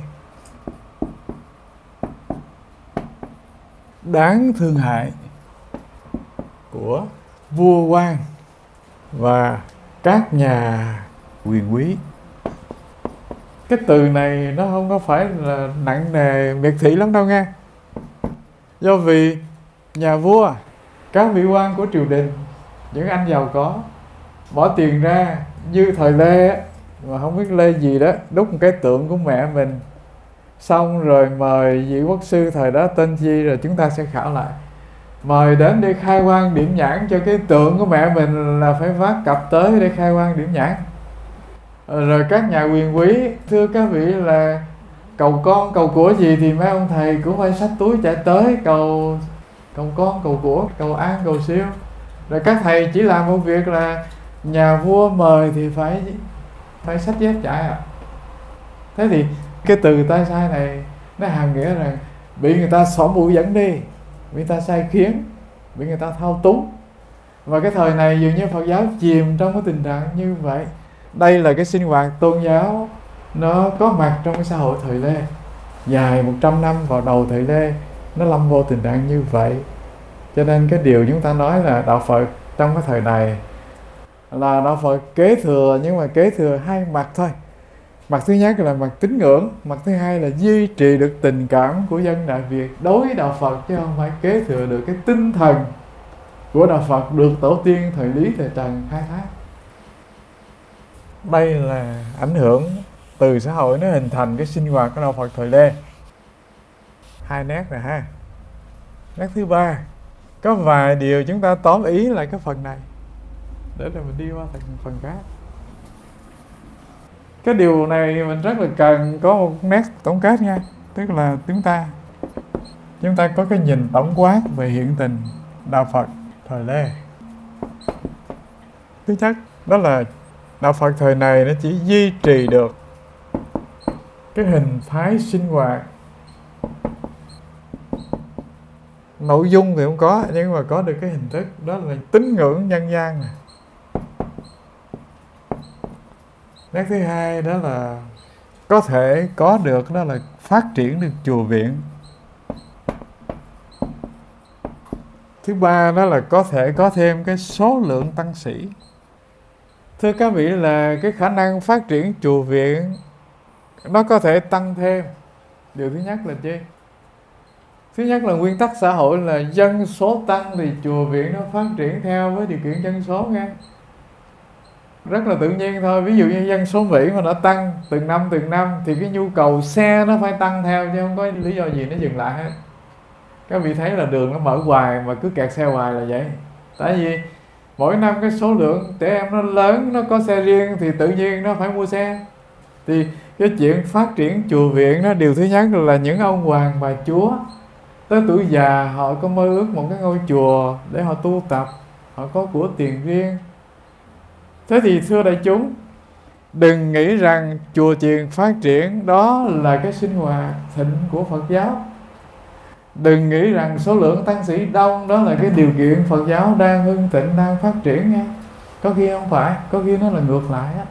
A: đáng thương hại của vua quan và các nhà quyền quý. Cái từ này nó không có phải là nặng nề miệt thị lắm đâu nghe. Do vì nhà vua, các vị quan của triều đình, những anh giàu có bỏ tiền ra như thời Lê mà không biết Lê gì đó, đúc một cái tượng của mẹ mình, xong rồi mời vị quốc sư thời đó tên chi rồi chúng ta sẽ khảo lại, mời đến để khai quang điểm nhãn cho cái tượng của mẹ mình là phải vác cặp tới để khai quang điểm nhãn. Rồi các nhà quyền quý, thưa các vị, là cầu con cầu của gì thì mấy ông thầy cũng phải xách túi chạy tới cầu cầu con cầu của, cầu an cầu siêu. Rồi các thầy chỉ làm một việc là nhà vua mời thì phải phải xách dép chạy à. Thế thì cái từ tay sai này nó hàm nghĩa rằng bị người ta xỏ mũi dẫn đi, bị người ta sai khiến, bị người ta thao túng. Và cái thời này dường như Phật giáo chìm trong cái tình trạng như vậy. Đây là cái sinh hoạt tôn giáo nó có mặt trong cái xã hội thời Lê, dài một trăm năm vào đầu thời Lê nó lâm vô tình trạng như vậy. Cho nên cái điều chúng ta nói là đạo Phật trong cái thời này là đạo Phật kế thừa, nhưng mà kế thừa hai mặt thôi. Mặt thứ nhất là mặt tín ngưỡng, mặt thứ hai là duy trì được tình cảm của dân Đại Việt đối với đạo Phật, chứ không phải kế thừa được cái tinh thần của đạo Phật được tổ tiên thời Lý thời Trần khai thác. Đây là ảnh hưởng từ xã hội nó hình thành cái sinh hoạt của đạo Phật thời Lê. Hai nét rồi ha. Nét thứ ba, có vài điều chúng ta tóm ý lại cái phần này để rồi mình đi qua thành phần khác. Cái điều này mình rất là cần có một nét tổng kết nha. Tức là chúng ta Chúng ta có cái nhìn tổng quát về hiện tình đạo Phật thời Lê. Thứ nhất, đó là đạo Phật thời này nó chỉ duy trì được cái hình thái sinh hoạt, nội dung thì không có, nhưng mà có được cái hình thức, đó là tín ngưỡng nhân gian này. Nét thứ hai đó là có thể có được, đó là phát triển được chùa viện. Thứ ba đó là có thể có thêm cái số lượng tăng sĩ. Thưa các vị, là cái khả năng phát triển chùa viện nó có thể tăng thêm. Điều thứ nhất là chi? Thứ nhất là nguyên tắc xã hội là dân số tăng thì chùa viện nó phát triển theo với điều kiện dân số nghe. Rất là tự nhiên thôi. Ví dụ như dân số Mỹ mà nó tăng từng năm từng năm thì cái nhu cầu xe nó phải tăng theo, chứ không có lý do gì nó dừng lại hết. Các vị thấy là đường nó mở hoài mà cứ kẹt xe hoài là vậy. Tại vì mỗi năm cái số lượng trẻ em nó lớn, nó có xe riêng thì tự nhiên nó phải mua xe. Thì cái chuyện phát triển chùa viện đó, điều thứ nhất là những ông hoàng bà chúa tới tuổi già họ có mơ ước một cái ngôi chùa để họ tu tập, họ có của tiền riêng. Thế thì thưa đại chúng, đừng nghĩ rằng chùa chiền phát triển đó là cái sinh hoạt thịnh của Phật giáo. Đừng nghĩ rằng số lượng tăng sĩ đông đó là cái điều kiện Phật giáo đang hưng thịnh, đang phát triển nha. Có khi không phải, có khi nó là ngược lại á.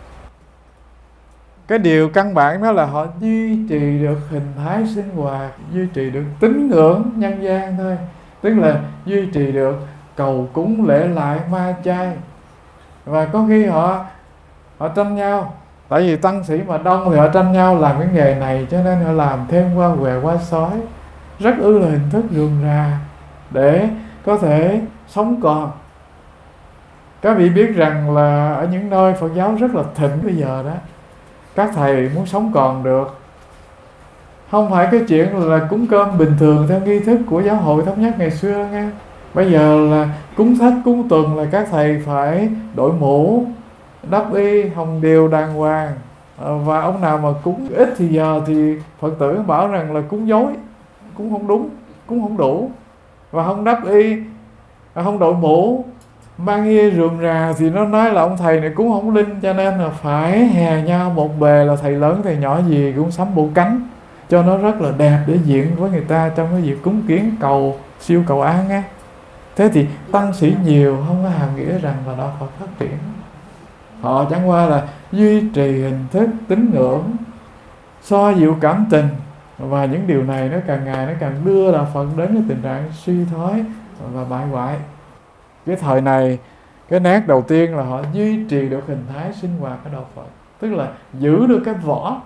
A: Cái điều căn bản đó là họ duy trì được hình thái sinh hoạt, duy trì được tín ngưỡng nhân gian thôi. Tức là duy trì được cầu cúng lễ lại ma chay. Và có khi họ họ tranh nhau, tại vì tăng sĩ mà đông thì họ tranh nhau làm cái nghề này, cho nên họ làm thêm qua què qua sói, rất ư là hình thức rườm rà để có thể sống còn. Các vị biết rằng là ở những nơi Phật giáo rất là thịnh bây giờ đó, các thầy muốn sống còn được, không phải cái chuyện là cúng cơm bình thường theo nghi thức của giáo hội thống nhất ngày xưa nghe. Bây giờ là cúng thất cúng tuần là các thầy phải đội mũ, đắp y, hồng điều đàng hoàng. Và ông nào mà cúng ít thì giờ thì Phật tử bảo rằng là cúng dối, cúng không đúng, cúng không đủ, và không đắp y, không đội mũ, mang y rườm rà thì nó nói là ông thầy này cúng không linh, cho nên là phải hè nhau một bề, là thầy lớn thầy nhỏ gì cũng sắm bộ cánh cho nó rất là đẹp để diện với người ta trong cái việc cúng kiến cầu siêu cầu an á. Thế thì tăng sĩ nhiều không có hàm nghĩa rằng là đạo Phật phát triển. Họ chẳng qua là duy trì hình thức tín ngưỡng, xoa dịu cảm tình, và những điều này nó càng ngày nó càng đưa đạo Phật đến cái tình trạng suy thoái và bại hoại. Cái thời này, cái nét đầu tiên là họ duy trì được hình thái sinh hoạt của đạo Phật, tức là giữ được cái vỏ.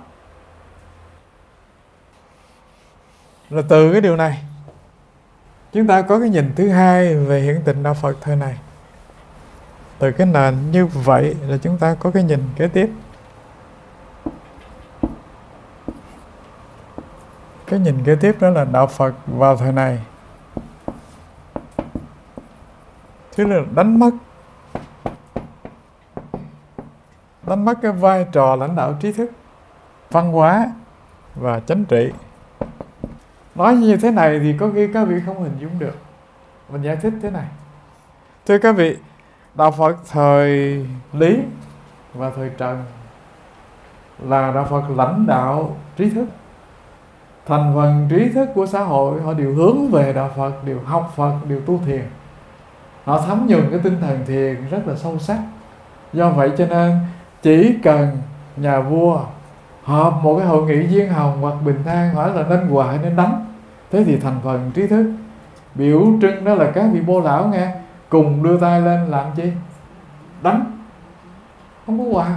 A: Là từ cái điều này chúng ta có cái nhìn thứ hai về hiện tình đạo Phật thời này. Từ cái nền như vậy là chúng ta có cái nhìn kế tiếp. Cái nhìn kế tiếp đó là đạo Phật vào thời này, thứ là đánh mất đánh mất cái vai trò lãnh đạo trí thức, văn hóa và chính trị. Nói như thế này thì có khi các vị không hình dung được. Mình giải thích thế này. Thưa các vị, đạo Phật thời Lý và thời Trần là đạo Phật lãnh đạo trí thức. Thành phần trí thức của xã hội họ đều hướng về đạo Phật, đều học Phật, đều tu thiền. Họ thấm nhuần cái tinh thần thiền rất là sâu sắc. Do vậy cho nên chỉ cần nhà vua họp một cái hội nghị viên hồng hoặc bình than hỏi là nên quà hay nên đánh, thế thì thành phần trí thức biểu trưng đó là các vị bô lão nghe, cùng đưa tay lên làm chi? Đánh. Không có quà.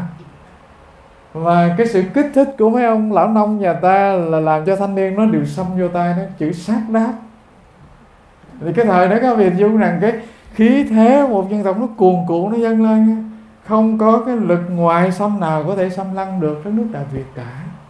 A: Và cái sự kích thích của mấy ông lão nông nhà ta là làm cho thanh niên nó đều xông vô tay nó chữ sát đát. Thì cái thời đó các vị hình dung rằng cái khí thế một dân tộc nó cuồn cuộn, nó dâng lên, không có cái lực ngoại xâm nào có thể xâm lăng được đất nước Đại Việt cả.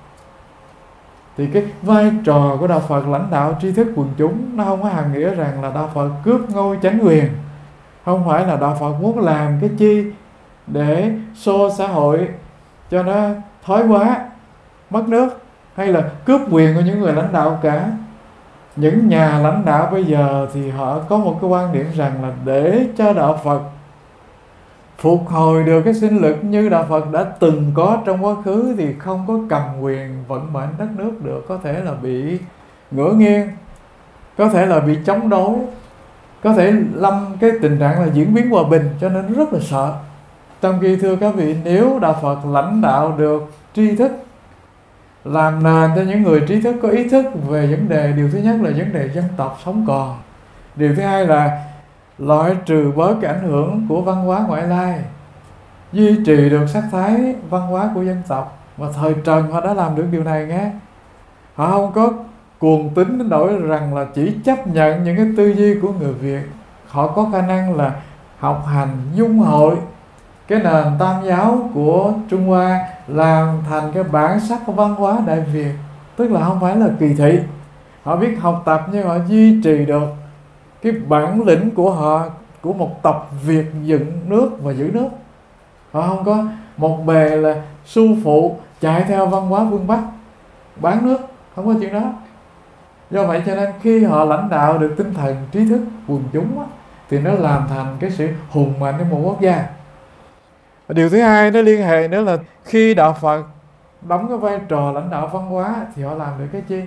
A: Thì cái vai trò của đạo Phật lãnh đạo tri thức quần chúng nó không có hàm nghĩa rằng là đạo Phật cướp ngôi chánh quyền, không phải là đạo Phật muốn làm cái chi để xô xã hội cho nó thói quá, mất nước, hay là cướp quyền của những người lãnh đạo cả. Những nhà lãnh đạo bây giờ thì họ có một cái quan điểm rằng là để cho đạo Phật phục hồi được cái sinh lực như đạo Phật đã từng có trong quá khứ thì không có cầm quyền vận mệnh đất nước được, có thể là bị ngửa nghiêng, có thể là bị chống đối, có thể lâm cái tình trạng là diễn biến hòa bình, cho nên rất là sợ. Trong khi thưa các vị, nếu đạo Phật lãnh đạo được tri thức, làm nền cho những người trí thức có ý thức về vấn đề, điều thứ nhất là vấn đề dân tộc sống còn, điều thứ hai là loại trừ bớt cái ảnh hưởng của văn hóa ngoại lai, duy trì được sắc thái văn hóa của dân tộc. Và thời Trần họ đã làm được điều này nghe. Họ không có cuồng tín đến nỗi rằng là chỉ chấp nhận những cái tư duy của người Việt. Họ có khả năng là học hành dung hội cái nền tam giáo của Trung Hoa làm thành cái bản sắc văn hóa Đại Việt, tức là không phải là kỳ thị. Họ biết học tập nhưng họ duy trì được cái bản lĩnh của họ, của một tộc Việt dựng nước và giữ nước. Họ không có một bề là su phụ chạy theo văn hóa phương Bắc bán nước, không có chuyện đó. Do vậy cho nên khi họ lãnh đạo được tinh thần trí thức quần chúng á, thì nó làm thành cái sự hùng mạnh của một quốc gia. Và điều thứ hai nó liên hệ nữa là khi đạo Phật đóng cái vai trò lãnh đạo văn hóa thì họ làm được cái chi?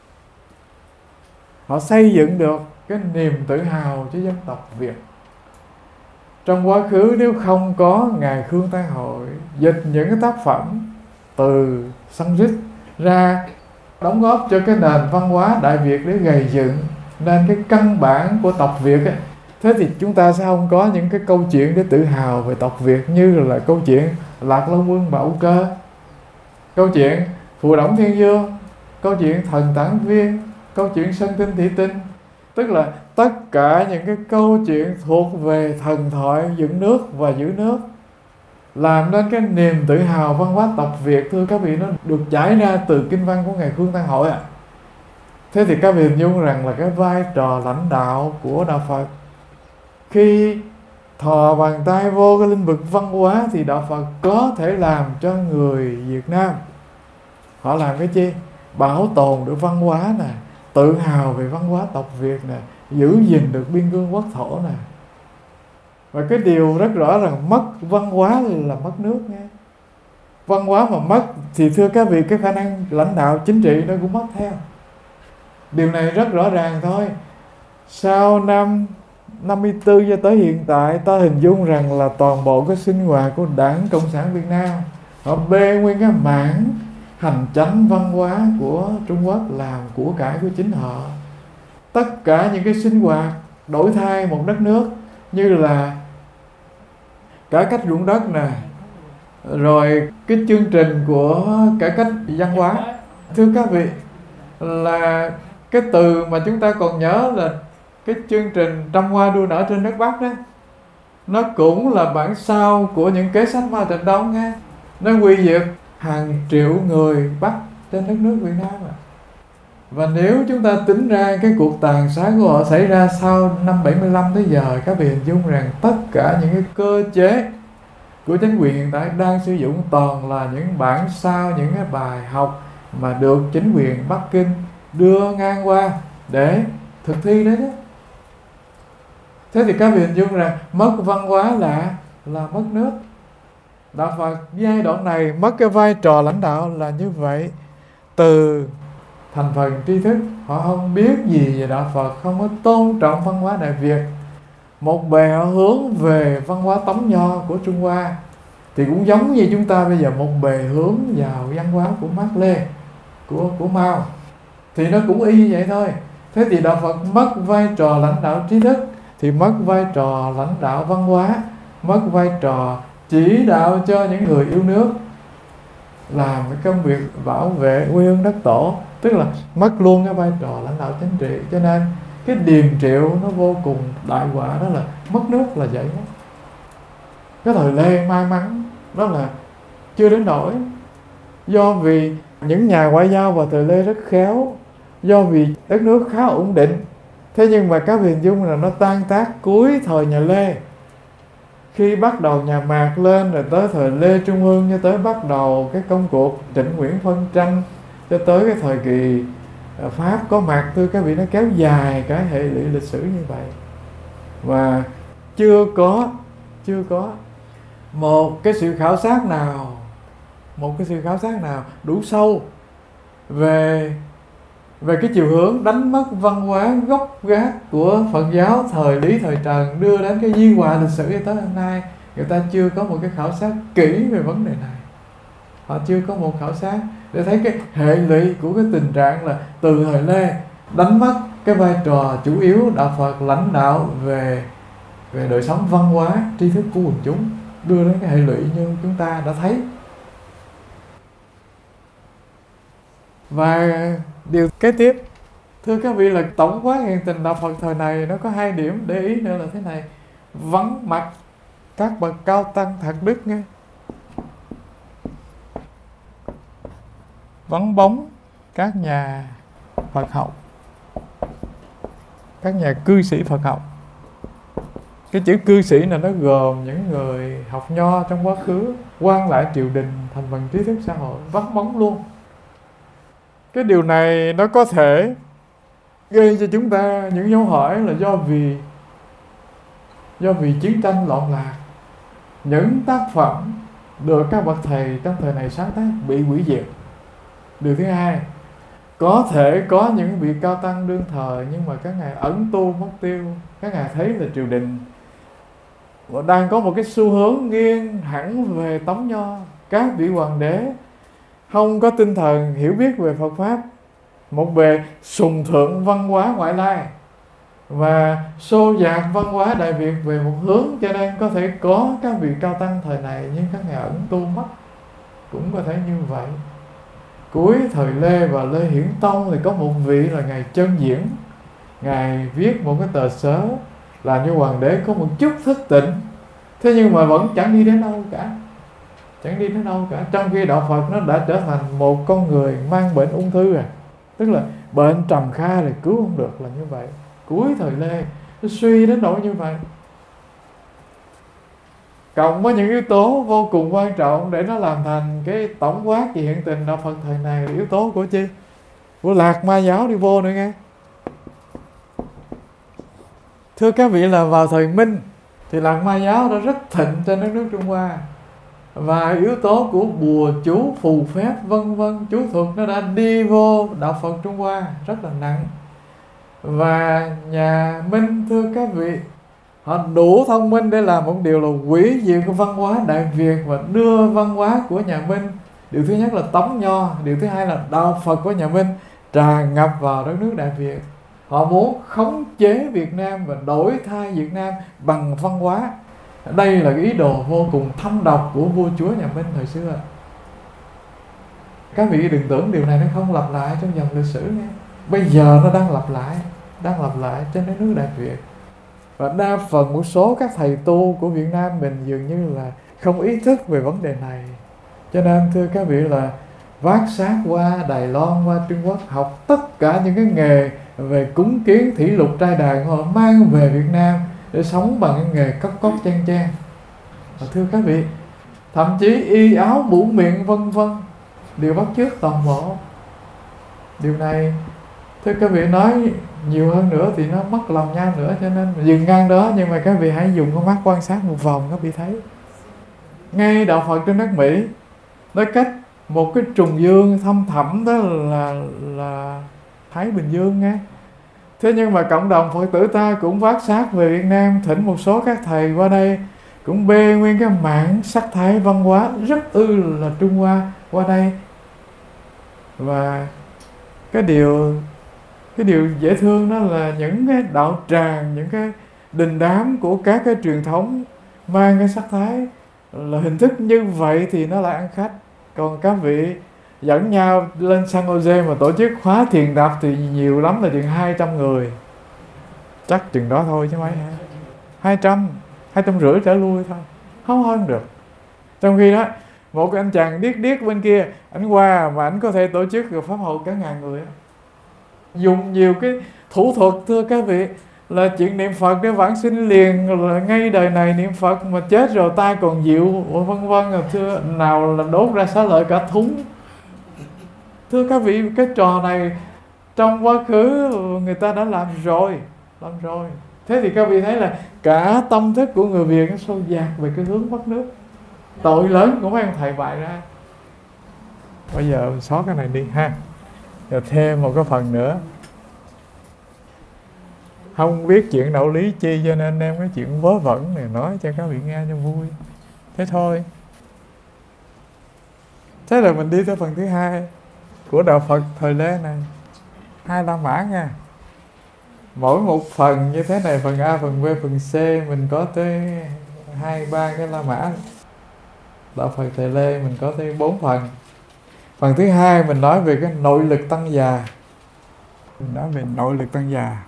A: Họ xây dựng được cái niềm tự hào cho dân tộc Việt. Trong quá khứ nếu không có Ngài Khương Thái Hội dịch những cái tác phẩm từ Sanskrit ra đóng góp cho cái nền văn hóa Đại Việt để gầy dựng nên cái căn bản của tộc Việt ấy, thế thì chúng ta sẽ không có những cái câu chuyện để tự hào về tộc Việt như là câu chuyện Lạc Long Quân và Âu Cơ, câu chuyện Phù Đổng Thiên Dương, câu chuyện Thần Tản Viên, câu chuyện Sơn Tinh Thị Tinh. Tức là tất cả những cái câu chuyện thuộc về thần thoại dựng nước và giữ nước, làm nên cái niềm tự hào văn hóa tộc Việt, thưa các vị, nó được trải ra từ kinh văn của Ngài Khương Thái Hội ạ. À. Thế thì các vị hình dung rằng là cái vai trò lãnh đạo của đạo Phật khi thò bàn tay vô cái lĩnh vực văn hóa thì đạo Phật có thể làm cho người Việt Nam họ làm cái chi? Bảo tồn được văn hóa nè, tự hào về văn hóa tộc Việt nè, giữ gìn được biên cương quốc thổ nè. Và cái điều rất rõ rằng mất văn hóa là mất nước nha. Văn hóa mà mất thì thưa các vị, cái khả năng lãnh đạo chính trị nó cũng mất theo. Điều này rất rõ ràng thôi. Sau năm năm mươi tư cho tới hiện tại, ta hình dung rằng là toàn bộ cái sinh hoạt của Đảng Cộng sản Việt Nam, họ bê nguyên cái mảng hành chánh văn hóa của Trung Quốc làm của cải của chính họ. Tất cả những cái sinh hoạt đổi thay một đất nước như là cải cách ruộng đất nè, rồi cái chương trình của cải cách văn hóa, thưa các vị, là cái từ mà chúng ta còn nhớ là cái chương trình Trăm Hoa Đua Nở trên đất Bắc đó, nó cũng là bản sao của những kế sách Mao Trạch Đông nha. Nó quy diệt hàng triệu người Bắc trên đất nước Việt Nam à. Và nếu chúng ta tính ra cái cuộc tàn sát của họ xảy ra sau năm bảy mươi lăm tới giờ, các vị hình dung rằng tất cả những cái cơ chế của chính quyền hiện tại đang sử dụng toàn là những bản sao, những cái bài học mà được chính quyền Bắc Kinh đưa ngang qua để thực thi đấy đó. Thế thì các vị hình dung rằng mất văn hóa là là mất nước. Đạo Phật giai đoạn này mất cái vai trò lãnh đạo là như vậy. Từ thành phần tri thức, họ không biết gì về đạo Phật, không có tôn trọng văn hóa Đại Việt. Một bề họ hướng về văn hóa Tống Nho của Trung Hoa, thì cũng giống như chúng ta bây giờ một bề hướng vào văn hóa của Mác Lê, của, của Mao, thì nó cũng y như vậy thôi. Thế thì đạo Phật mất vai trò lãnh đạo trí thức, thì mất vai trò lãnh đạo văn hóa, mất vai trò chỉ đạo cho những người yêu nước làm cái công việc bảo vệ quê hương đất tổ, tức là mất luôn cái vai trò lãnh đạo chính trị. Cho nên cái điềm triệu nó vô cùng đại họa, đó là mất nước là vậy đó. Cái thời Lê may mắn đó là chưa đến nỗi, do vì những nhà ngoại giao vào thời Lê rất khéo, do vì đất nước khá ổn định. Thế nhưng mà các vị hình dung là nó tan tác cuối thời nhà Lê. Khi bắt đầu nhà Mạc lên, rồi tới thời Lê Trung Hưng, cho tới bắt đầu cái công cuộc Trịnh Nguyễn phân tranh, cho tới cái thời kỳ Pháp có mặt, thưa các vị, nó kéo dài cái hệ lụy lịch sử như vậy. Và chưa có chưa có một cái sự khảo sát nào một cái sự khảo sát nào đủ sâu về về cái chiều hướng đánh mất văn hóa gốc gác của Phật giáo thời Lý thời Trần đưa đến cái di họa lịch sử cho tới hôm nay. Người ta chưa có một cái khảo sát kỹ về vấn đề này. Họ chưa có một khảo sát để thấy cái hệ lụy của cái tình trạng là từ thời Lê đánh mất cái vai trò chủ yếu đạo Phật lãnh đạo về về đời sống văn hóa tri thức của quần chúng, đưa đến cái hệ lụy như chúng ta đã thấy. Và điều kế tiếp, thưa các vị, là tổng quát hiện tình đạo Phật thời này nó có hai điểm để ý nữa là thế này: vắng mặt các bậc cao tăng thạc đức nghe, vắng bóng các nhà Phật học, các nhà cư sĩ Phật học. Cái chữ cư sĩ này nó gồm những người học nho trong quá khứ quan lại triều đình thành phần trí thức xã hội vắng bóng luôn. Cái điều này nó có thể gây cho chúng ta những dấu hỏi là do vì do vì chiến tranh loạn lạc, những tác phẩm được các bậc thầy trong thời này sáng tác bị hủy diệt. Điều thứ hai, có thể có những vị cao tăng đương thời nhưng mà các ngài ẩn tu mất tiêu. Các ngài thấy là triều đình đang có một cái xu hướng nghiêng hẳn về tống nho. Các vị hoàng đế không có tinh thần hiểu biết về Phật Pháp, một bề sùng thượng văn hóa ngoại lai và xô dạt văn hóa Đại Việt về một hướng, cho nên có thể có các vị cao tăng thời này nhưng các ngài ẩn tu mất, cũng có thể như vậy. Cuối thời Lê và Lê Hiển Tông thì có một vị là ngài Chân Diễn, ngài viết một cái tờ sớ làm cho hoàng đế có một chút thức tỉnh, thế nhưng mà vẫn chẳng đi đến đâu cả, chẳng đi đến đâu cả. Trong khi đạo Phật nó đã trở thành một con người mang bệnh ung thư à, tức là bệnh trầm kha thì cứu không được, là như vậy. Cuối thời Lê nó suy đến nỗi như vậy, cộng với những yếu tố vô cùng quan trọng để nó làm thành cái tổng quát về hiện tình đạo Phật thời này là yếu tố của chi? Của Lạc Ma giáo đi vô nữa nghe. Thưa các vị, là vào thời Minh thì Lạc Ma giáo đã rất thịnh trên đất nước Trung Hoa, và yếu tố của bùa chú phù phép vân vân chú thuật nó đã đi vô đạo Phật Trung Hoa rất là nặng. Và nhà Minh, thưa các vị, họ đủ thông minh để làm một điều là hủy diệt cái văn hóa Đại Việt và đưa văn hóa của nhà Minh, điều thứ nhất là tống nho, điều thứ hai là đạo Phật của nhà Minh tràn ngập vào đất nước Đại Việt. Họ muốn khống chế Việt Nam và đổi thay Việt Nam bằng văn hóa. Đây là cái ý đồ vô cùng thâm độc của vua chúa nhà Minh thời xưa. Các vị đừng tưởng điều này nó không lặp lại trong dòng lịch sử nha. Bây giờ nó đang lặp lại, đang lặp lại trên đất nước Đại Việt. Và đa phần một số các thầy tu của Việt Nam mình dường như là không ý thức về vấn đề này. Cho nên thưa các vị là vác xác qua Đài Loan, qua Trung Quốc, học tất cả những cái nghề về cúng kiến thủy lục trai đàn, họ mang về Việt Nam để sống bằng cái nghề cóc cóc chan chan. Và thưa các vị, thậm chí y áo mũ miệng vân vân đều bắt chước toàn bộ. Điều này thưa các vị nói nhiều hơn nữa thì nó mất lòng nhau nữa, cho nên dừng ngang đó. Nhưng mà các vị hãy dùng con mắt quan sát một vòng, các vị thấy ngay đạo Phật trên đất Mỹ, nói cách một cái trùng dương thâm thẳm đó là là Thái Bình Dương nghe. Thế nhưng mà cộng đồng Phật tử ta cũng vác xác về Việt Nam, thỉnh một số các thầy qua đây cũng bê nguyên cái mảng sắc thái văn hóa rất ư là Trung Hoa qua đây. Và cái điều cái điều dễ thương đó là những cái đạo tràng, những cái đình đám của các cái truyền thống mang cái sắc thái là hình thức như vậy thì nó lại ăn khách. Còn các vị dẫn nhau lên San Jose mà tổ chức khóa thiền tập thì nhiều lắm là chừng hai trăm người, chắc chừng đó thôi chứ mấy hả? hai trăm, hai trăm rưỡi trở lui thôi, không hơn được. Trong khi đó một cái anh chàng điếc điếc bên kia, ảnh qua mà ảnh có thể tổ chức được pháp hội cả ngàn người, dùng nhiều cái thủ thuật thưa các vị, là chuyện niệm Phật để vãng sinh liền, là ngay đời này niệm Phật mà chết rồi tai còn dịu vân vân, rồi thưa nào là đốt ra xá lợi cả thúng. Thưa các vị, cái trò này trong quá khứ người ta đã làm rồi, làm rồi. Thế thì các vị thấy là cả tâm thức của người Việt nó sâu dạt về cái hướng mất nước. Tội lớn của mấy ông thầy bại ra. Bây giờ xóa cái này đi ha. Rồi thêm một cái phần nữa. Không biết chuyện đạo lý chi cho nên đem cái chuyện vớ vẩn này nói cho các vị nghe cho vui. Thế thôi. Thế là mình đi tới phần thứ hai của đạo Phật thời Lê này. Hai La Mã nha. Mỗi một phần như thế này, phần A, phần B, phần C, mình có tới hai ba cái La Mã. Đạo Phật thời Lê mình có tới bốn phần. Phần thứ hai mình nói về cái nội lực tăng già. Mình nói về nội lực tăng già.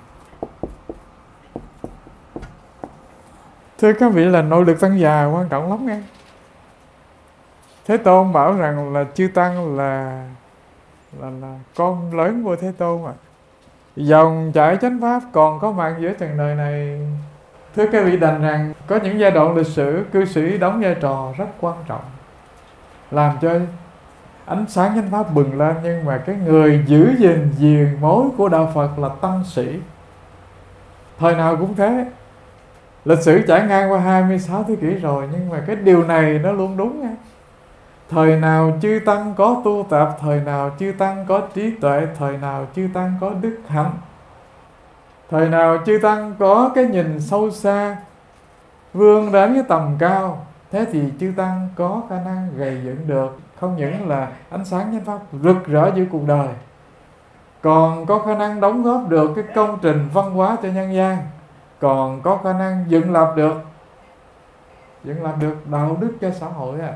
A: Thưa các vị, là nội lực tăng già quan trọng lắm nghe. Thế Tôn bảo rằng là chư tăng là là, là con lớn của Thế Tôn mà. Dòng chảy chánh pháp còn có mặt giữa trần đời này Thưa các vị, đành rằng có những giai đoạn lịch sử cư sĩ đóng vai trò rất quan trọng, làm cho ánh sáng chánh pháp bừng lên, nhưng mà cái người giữ gìn diền mối của đạo Phật là tăng sĩ. Thời nào cũng thế. Lịch sử trải ngang qua hai mươi sáu thế kỷ rồi, nhưng mà cái điều này nó luôn đúng nha. Thời nào chư tăng có tu tập, thời nào chư tăng có trí tuệ, thời nào chư tăng có đức hạnh, thời nào chư tăng có cái nhìn sâu xa, vươn đến cái tầm cao, thế thì chư tăng có khả năng gây dựng được không những là ánh sáng chánh pháp rực rỡ giữa cuộc đời, còn có khả năng đóng góp được cái công trình văn hóa cho nhân gian, còn có khả năng dựng lập được dựng lập được đạo đức cho xã hội. À,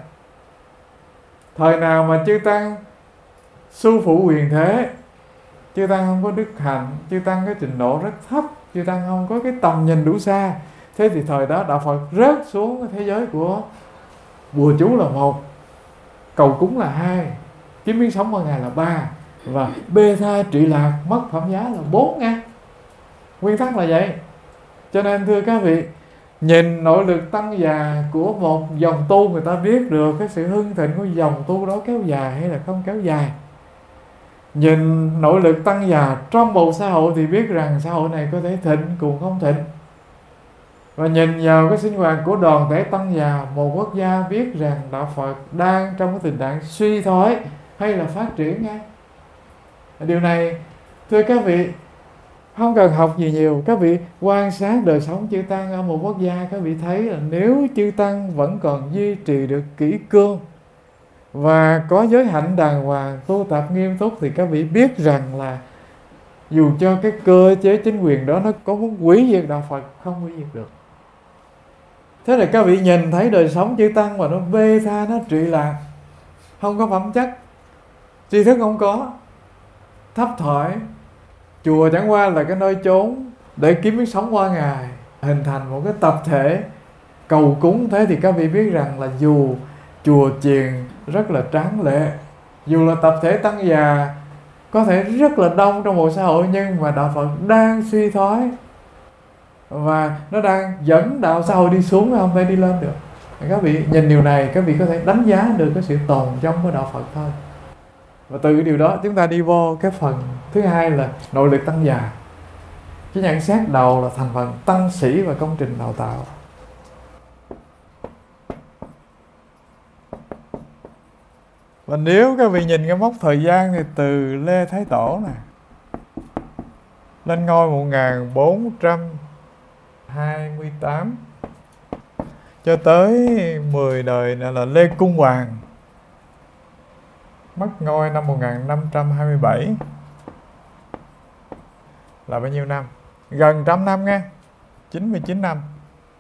A: thời nào mà chư tăng su phụ quyền thế, chư tăng không có đức hạnh, chư tăng có trình độ rất thấp, chư tăng không có cái tầm nhìn đủ xa, thế thì thời đó đạo Phật rớt xuống cái thế giới của bùa chú là một, cầu cúng là hai, kiếm miếng sống qua ngày là ba, và bê tha trị lạc mất phẩm giá là bốn nha. Nguyên tắc là vậy. Cho nên thưa các vị, nhìn nội lực tăng già của một dòng tu, người ta biết được cái sự hưng thịnh của dòng tu đó kéo dài hay là không kéo dài. Nhìn nội lực tăng già trong một xã hội thì biết rằng xã hội này có thể thịnh cùng không thịnh. Và nhìn vào cái sinh hoạt của đoàn thể tăng già một quốc gia, biết rằng đạo Phật đang trong cái tình trạng suy thoái hay là phát triển nha. Điều này thưa các vị, không cần học gì nhiều, các vị quan sát đời sống chư tăng ở một quốc gia, các vị thấy là nếu chư tăng vẫn còn duy trì được kỷ cương và có giới hạnh đàng hoàng, tu tập nghiêm túc, thì các vị biết rằng là dù cho cái cơ chế chính quyền đó nó có muốn hủy diệt đạo Phật, không hủy diệt được. Thế là các vị nhìn thấy đời sống chư tăng mà nó bê tha, nó trị lạc, không có phẩm chất, tri thức không có, thấp thỏi. Chùa chẳng qua là cái nơi chốn để kiếm miếng sống qua ngày, hình thành một cái tập thể cầu cúng. Thế thì các vị biết rằng là dù chùa chiền rất là tráng lệ, dù là tập thể tăng già có thể rất là đông trong một xã hội, nhưng mà đạo Phật đang suy thoái và nó đang dẫn đạo xã hội đi xuống, không thể đi lên được. Các vị nhìn điều này, các vị có thể đánh giá được cái sự tồn vong của đạo Phật thôi. Và từ cái điều đó chúng ta đi vô cái phần thứ hai là nội lực tăng già. Cái nhận xét đầu là thành phần tăng sĩ và công trình đào tạo. Và nếu các vị nhìn cái mốc thời gian thì từ Lê Thái Tổ nè lên ngôi một nghìn bốn trăm hai mươi tám cho tới mười đời này là Lê Cung Hoàng, mất ngôi năm một nghìn năm trăm hai mươi bảy, là bao nhiêu năm? Gần trăm năm nha, chín mươi chín năm.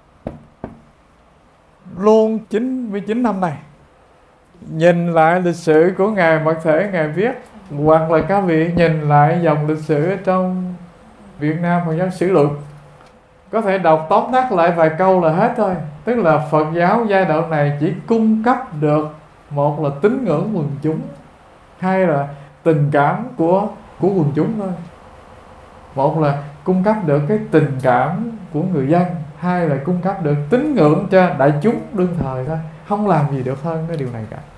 A: Luôn chín mươi chín năm này. Nhìn lại lịch sử của Ngài Mật Thể, Ngài viết, hoặc là các vị nhìn lại dòng lịch sử trong Việt Nam Phật giáo sử luận, có thể đọc tóm tắt lại vài câu là hết thôi. Tức là Phật giáo giai đoạn này chỉ cung cấp được, một là tín ngưỡng quần chúng, hai là tình cảm của của quần chúng thôi. Một là cung cấp được cái tình cảm của người dân, hai là cung cấp được tín ngưỡng cho đại chúng đương thời thôi, không làm gì được hơn cái điều này cả.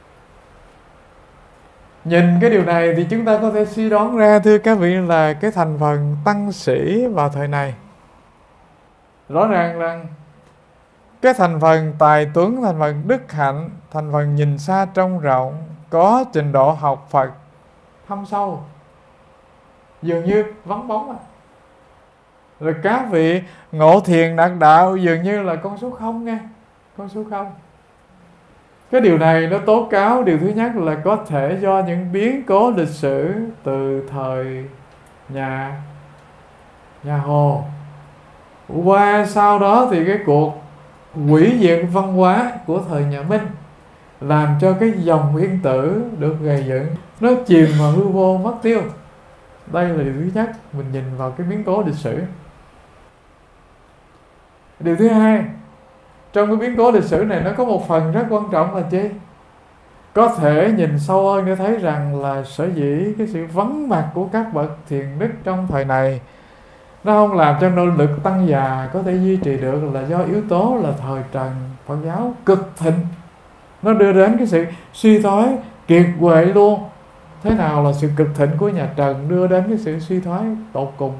A: Nhìn cái điều này thì chúng ta có thể suy đoán ra, thưa các vị, là cái thành phần tăng sĩ vào thời này rõ ràng là cái thành phần tài tuấn, thành phần đức hạnh, thành phần nhìn xa trông rộng, có trình độ học Phật thâm sâu, dường như vắng bóng à. Rồi các vị ngộ thiền đạt đạo dường như là con số không nha, con số không. Cái điều này nó tố cáo điều thứ nhất là có thể do những biến cố lịch sử từ thời nhà nhà Hồ, qua sau đó thì cái cuộc hủy diệt văn hóa của thời nhà Minh làm cho cái dòng Yên Tử được gây dựng nó chìm vào hư vô mất tiêu. Đây là điều thứ nhất, mình nhìn vào cái biến cố lịch sử. Điều thứ hai, trong cái biến cố lịch sử này nó có một phần rất quan trọng là chi? Có thể nhìn sâu hơn để thấy rằng là sở dĩ cái sự vắng mặt của các bậc thiền đức trong thời này Nó không làm cho nội lực tăng già có thể duy trì được là do yếu tố là thời Trần Phật giáo cực thịnh. Nó đưa đến cái sự suy thoái kiệt quệ luôn. Thế nào là sự cực thịnh của nhà Trần đưa đến cái sự suy thoái tột cùng?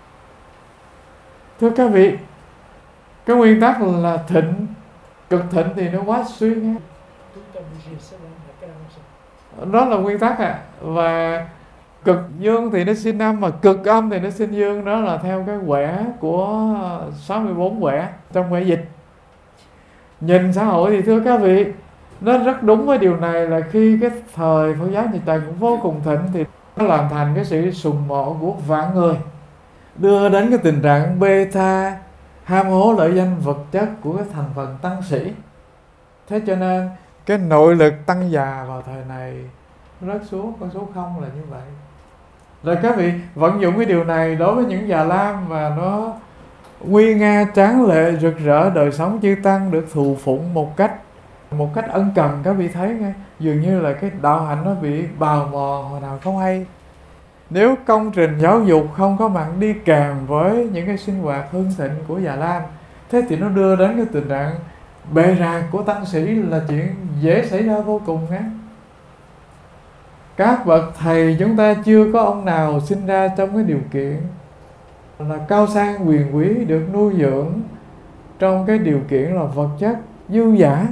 A: Thưa các vị, cái nguyên tắc là thịnh, cực thịnh thì nó quá suy nghe. Đó là nguyên tắc à. Và cực dương thì nó sinh âm, mà cực âm thì nó sinh dương. Đó là theo cái quẻ của sáu mươi bốn quẻ trong quẻ dịch. Nhìn xã hội thì thưa các vị, nó rất đúng với điều này là khi cái thời Phật giáo nhà Trần cũng vô cùng thịnh thì nó làm thành cái sự sùng mộ của vạn người, đưa đến cái tình trạng bê tha, ham hố lợi danh vật chất của cái thành phần tăng sĩ. Thế cho nên cái nội lực tăng già vào thời này rớt xuống con số không là như vậy. Rồi các vị vận dụng cái điều này đối với những già lam và nó nguy nga tráng lệ rực rỡ đời sống chư tăng được thù phụng một cách một cách ân cần. Các vị thấy nghe, dường như là cái đạo hạnh nó bị bào mòn hồi nào không hay. Nếu công trình giáo dục không có mặt đi kèm với những cái sinh hoạt hưng thịnh của già lam, thế thì nó đưa đến cái tình trạng bệ rạc của tăng sĩ là chuyện dễ xảy ra vô cùng á. Các bậc thầy chúng ta chưa có ông nào sinh ra trong cái điều kiện là cao sang quyền quý, được nuôi dưỡng trong cái điều kiện là vật chất dư dả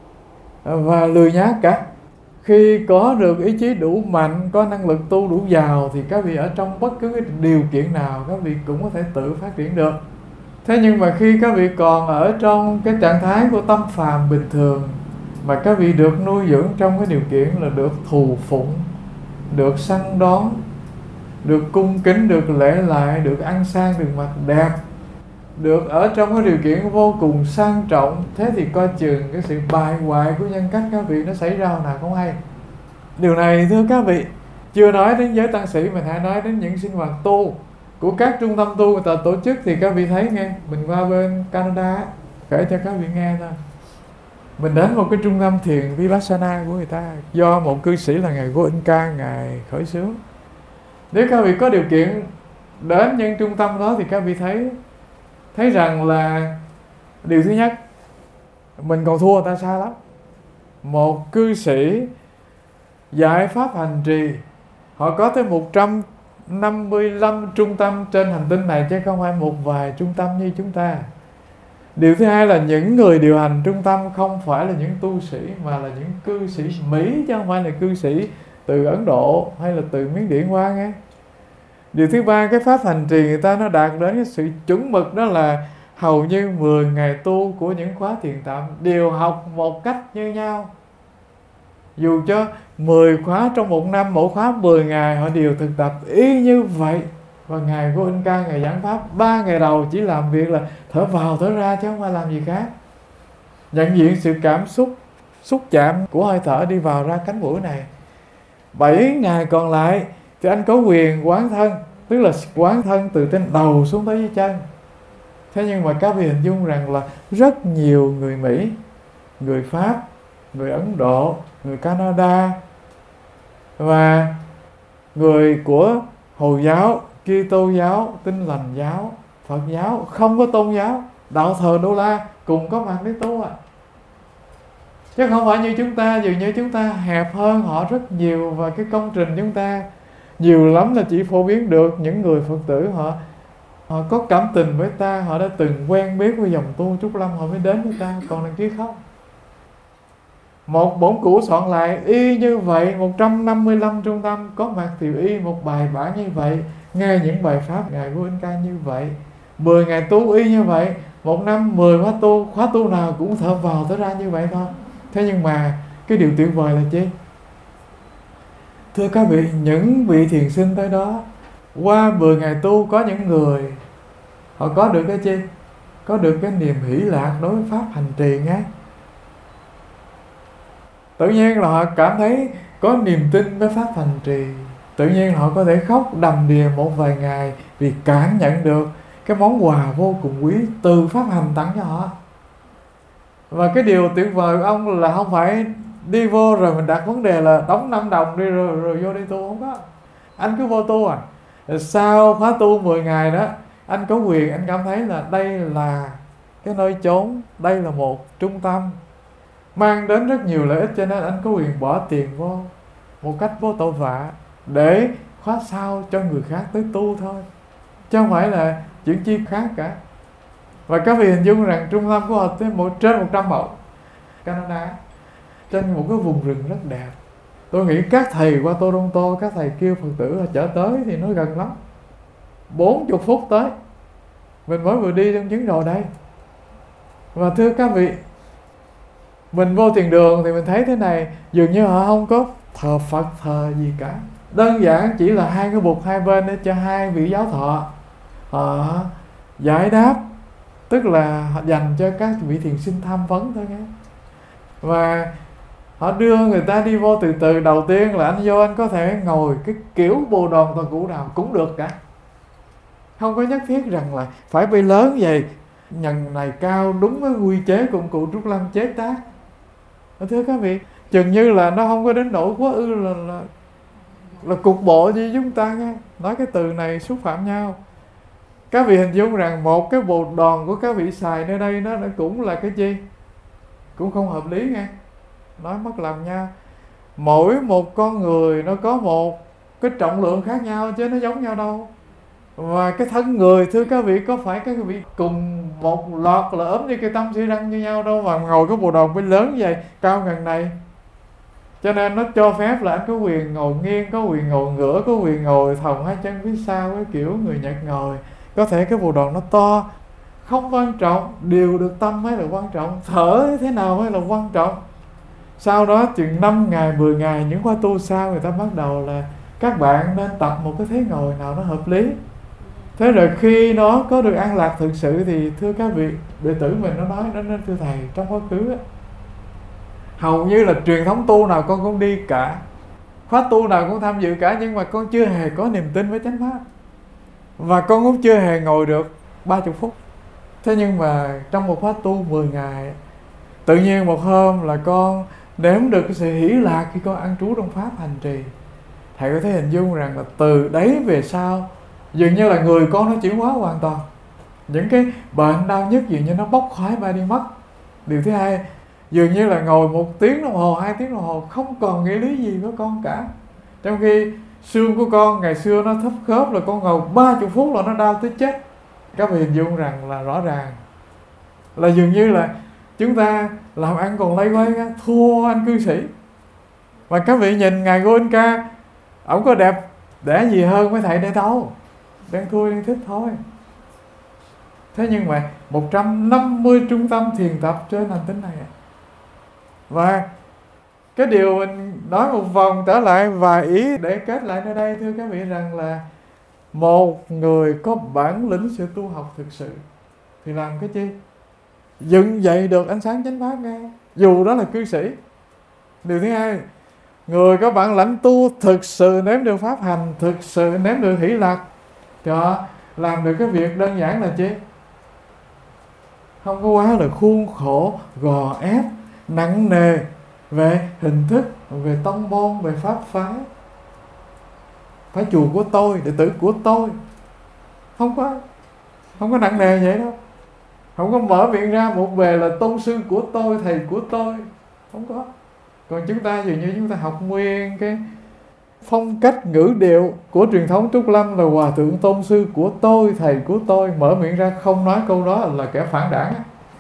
A: và lười nhác cả. Khi có được ý chí đủ mạnh, có năng lực tu đủ giàu thì các vị ở trong bất cứ cái điều kiện nào các vị cũng có thể tự phát triển được. Thế nhưng mà khi các vị còn ở trong cái trạng thái của tâm phàm bình thường, mà các vị được nuôi dưỡng trong cái điều kiện là được thù phụng, được săn đón, được cung kính, được lễ lại, được ăn sang, được mặc đẹp, được ở trong cái điều kiện vô cùng sang trọng, thế thì coi chừng cái sự bại hoại của nhân cách các vị nó xảy ra nào không hay. Điều này thưa các vị, chưa nói đến giới tăng sĩ, mình hãy nói đến những sinh hoạt tu của các trung tâm tu người ta tổ chức. Thì các vị thấy nghe, mình qua bên Canada kể cho các vị nghe thôi. Mình đến một cái trung tâm thiền Vipassana của người ta do một cư sĩ là ngài Goenka ngài khởi xướng. Nếu các vị có điều kiện đến những trung tâm đó thì các vị thấy thấy rằng là điều thứ nhất, mình còn thua người ta xa lắm. Một cư sĩ dạy pháp hành trì, họ có tới một trăm năm mươi lăm trung tâm trên hành tinh này, chứ không phải một vài trung tâm như chúng ta. Điều thứ hai là những người điều hành trung tâm không phải là những tu sĩ, mà là những cư sĩ Mỹ, chứ không phải là cư sĩ từ Ấn Độ hay là từ Miến Điện qua nghe. Điều thứ ba, cái pháp hành trì người ta nó đạt đến cái sự chuẩn mực, đó là hầu như mười ngày tu của những khóa thiền tạm đều học một cách như nhau. Dù cho mười khóa trong một năm, mỗi khóa mười ngày, họ đều thực tập y như vậy. Và ngài Goenka ngài giảng pháp ba ngày đầu chỉ làm việc là thở vào thở ra, chứ không phải làm gì khác. Nhận diện sự cảm xúc, xúc chạm của hơi thở đi vào ra cánh mũi này. Bảy ngày còn lại thì anh có quyền quán thân, tức là quán thân từ trên đầu xuống tới dưới chân. Thế nhưng mà các vị hình dung rằng là rất nhiều người Mỹ, người Pháp, người Ấn Độ, người Canada và người của Hồi giáo, Kitô giáo, Tin Lành giáo, Phật giáo, không có tôn giáo, đạo thờ Đô La cùng có mặt để tu à. Chứ không phải như chúng ta, dường như chúng ta hẹp hơn họ rất nhiều. Và cái công trình chúng ta nhiều lắm là chỉ phổ biến được những người Phật tử họ họ có cảm tình với ta, họ đã từng quen biết với dòng tu Trúc Lâm, họ mới đến với ta, còn đằng kia không. Một bổn cũ soạn lại y như vậy, một trăm năm mươi lăm trung tâm có mặt thì y một bài bản như vậy, nghe những bài pháp ngài Goenka như vậy, mười ngày tu y như vậy, một năm mười khóa tu, khóa tu nào cũng thở vào thở ra như vậy thôi. Thế nhưng mà cái điều tuyệt vời là chi? Thưa các vị, những vị thiền sinh tới đó, qua mười ngày tu có những người họ có được cái chi? Có được cái niềm hỷ lạc đối với pháp hành trì nghe. Tự nhiên là họ cảm thấy có niềm tin với pháp hành trì. Tự nhiên họ có thể khóc đầm đìa một vài ngày vì cảm nhận được cái món quà vô cùng quý từ pháp hành tặng cho họ. Và cái điều tuyệt vời của ông là không phải đi vô rồi mình đặt vấn đề là đóng năm đồng đi rồi, rồi vô đi tu, không có. Anh cứ vô tu à. Sau khóa tu mười ngày đó, anh có quyền, anh cảm thấy là đây là cái nơi chốn, đây là một trung tâm mang đến rất nhiều lợi ích, cho nên anh có quyền bỏ tiền vô một cách vô tội vạ để khóa sao cho người khác tới tu thôi, chứ không phải là chuyện chi khác cả. Và các vị hình dung rằng trung tâm của họ tới một, trên một trăm mẫu Canada, trên một cái vùng rừng rất đẹp. Tôi nghĩ các thầy qua Toronto, các thầy kêu Phật tử chở tới thì nó gần lắm, bốn mươi phút tới. Mình mới vừa đi trong chuyến rồi đây. Và thưa các vị, mình vô thiền đường thì mình thấy thế này, dường như họ không có thờ Phật thờ gì cả, đơn giản chỉ là hai cái bục hai bên để cho hai vị giáo thọ họ giải đáp, tức là họ dành cho các vị thiền sinh tham vấn thôi nghe. Và họ đưa người ta đi vô từ từ. Đầu tiên là anh vô anh có thể ngồi cái kiểu bồ đòn tòa cũ nào cũng được cả, không có nhất thiết rằng là phải bay lớn vậy, nhần này cao đúng với quy chế công cụ Trúc Lâm chế tác. Thưa các vị, chừng như là nó không có đến nỗi quá ư là, là là cục bộ như chúng ta nghe. Nói cái từ này xúc phạm nhau. Các vị hình dung rằng một cái bồ đòn của các vị xài nơi đây nó cũng là cái gì, cũng không hợp lý nghe, nói mất lòng nhau. Mỗi một con người nó có một cái trọng lượng khác nhau chứ nó giống nhau đâu. Và cái thân người, thưa các vị, có phải các vị cùng một lọt là ốm như cây tâm xi răng như nhau đâu, mà ngồi cái bộ đòn bên lớn vậy, cao gần này. Cho nên nó cho phép là anh có quyền ngồi nghiêng, có quyền ngồi ngửa, có quyền ngồi thòng hai chân phía sau, cái kiểu người Nhật ngồi. Có thể cái bộ đòn nó to, không quan trọng, điều được tâm mới là quan trọng, thở thế nào mới là quan trọng. Sau đó chừng năm ngày, mười ngày, những khóa tu sau người ta bắt đầu là các bạn nên tập một cái thế ngồi nào nó hợp lý. Thế rồi khi nó có được an lạc thực sự thì thưa các vị, đệ tử mình nó nói, nó nên thưa thầy, trong quá khứ á, hầu như là truyền thống tu nào con cũng đi cả, khóa tu nào cũng tham dự cả, nhưng mà con chưa hề có niềm tin với chánh pháp, và con cũng chưa hề ngồi được ba mươi phút. Thế nhưng mà trong một khóa tu mười ngày, tự nhiên một hôm là con nếm được cái sự hỷ lạc khi con ăn trú trong pháp hành trì. Thầy có thể hình dung rằng là từ đấy về sau, dường như là người con nó chuyển hóa hoàn toàn. Những cái bệnh đau nhức dường như nó bốc khói bay đi mất. Điều thứ hai, dường như là ngồi một tiếng đồng hồ, hai tiếng đồng hồ không còn nghĩa lý gì với con cả. Trong khi xương của con ngày xưa nó thấp khớp, là con ngồi ba mươi phút là nó đau tới chết. Các vị hình dung rằng là rõ ràng là dường như là chúng ta làm ăn còn lây quay thua anh cư sĩ. Và các vị nhìn ngài Goenka, ổng có đẹp đẽ gì hơn mấy thầy đây đâu, đang thua đang thích thôi. Thế nhưng mà một trăm năm mươi trung tâm thiền tập trên hành tinh này. Và cái điều mình nói một vòng trở lại vài ý để kết lại nơi đây, thưa các vị, rằng là một người có bản lĩnh sự tu học thực sự thì làm cái chi? Dựng dậy được ánh sáng chánh pháp nghe, dù đó là cư sĩ. Điều thứ hai, người có bản lãnh tu thực sự nếm được pháp hành, thực sự nếm được hỷ lạc, thì họ làm được cái việc đơn giản là chi? Không có quá là khuôn khổ, gò ép, nặng nề về hình thức, về tông môn, về pháp phái. Phải chùa của tôi, đệ tử của tôi. Không có, không có nặng nề vậy đâu. Không có mở miệng ra một bề là tôn sư của tôi, thầy của tôi. Không có. Còn chúng ta dường như chúng ta học nguyên cái phong cách ngữ điệu của truyền thống Trúc Lâm là hòa thượng tôn sư của tôi, thầy của tôi. Mở miệng ra không nói câu đó là kẻ phản đảng.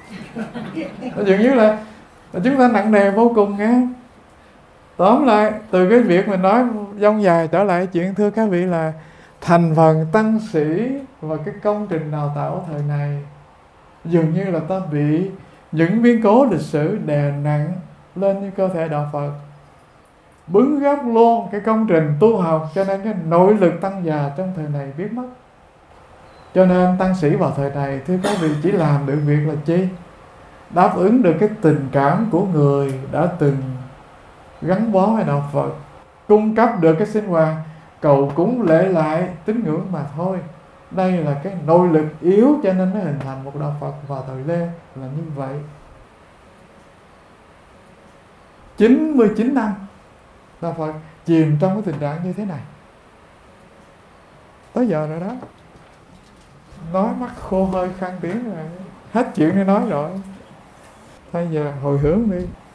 A: Dường như là, là chúng ta nặng nề vô cùng nghe. Tóm lại, từ cái việc mình nói dông dài trở lại chuyện, thưa các vị, là thành phần tăng sĩ và cái công trình đào tạo ở thời này dường như là ta bị những biến cố lịch sử đè nặng lên như cơ thể đạo Phật, bứng gốc luôn cái công trình tu học, cho nên cái nội lực tăng già trong thời này biết mất. Cho nên tăng sĩ vào thời này, thưa các vị, chỉ làm được việc là chi? Đáp ứng được cái tình cảm của người đã từng gắn bó với đạo Phật, cung cấp được cái sinh hoạt cầu cúng lễ lại tín ngưỡng mà thôi. Đây là cái nội lực yếu, cho nên nó hình thành một đạo Phật vào thời Lê là như vậy. chín mươi chín năm đạo Phật chìm trong cái tình trạng như thế này, tới giờ rồi đó. nói mắt khô hơi khăn tiếng rồi, hết chuyện để nói rồi. Bây giờ hồi hướng đi.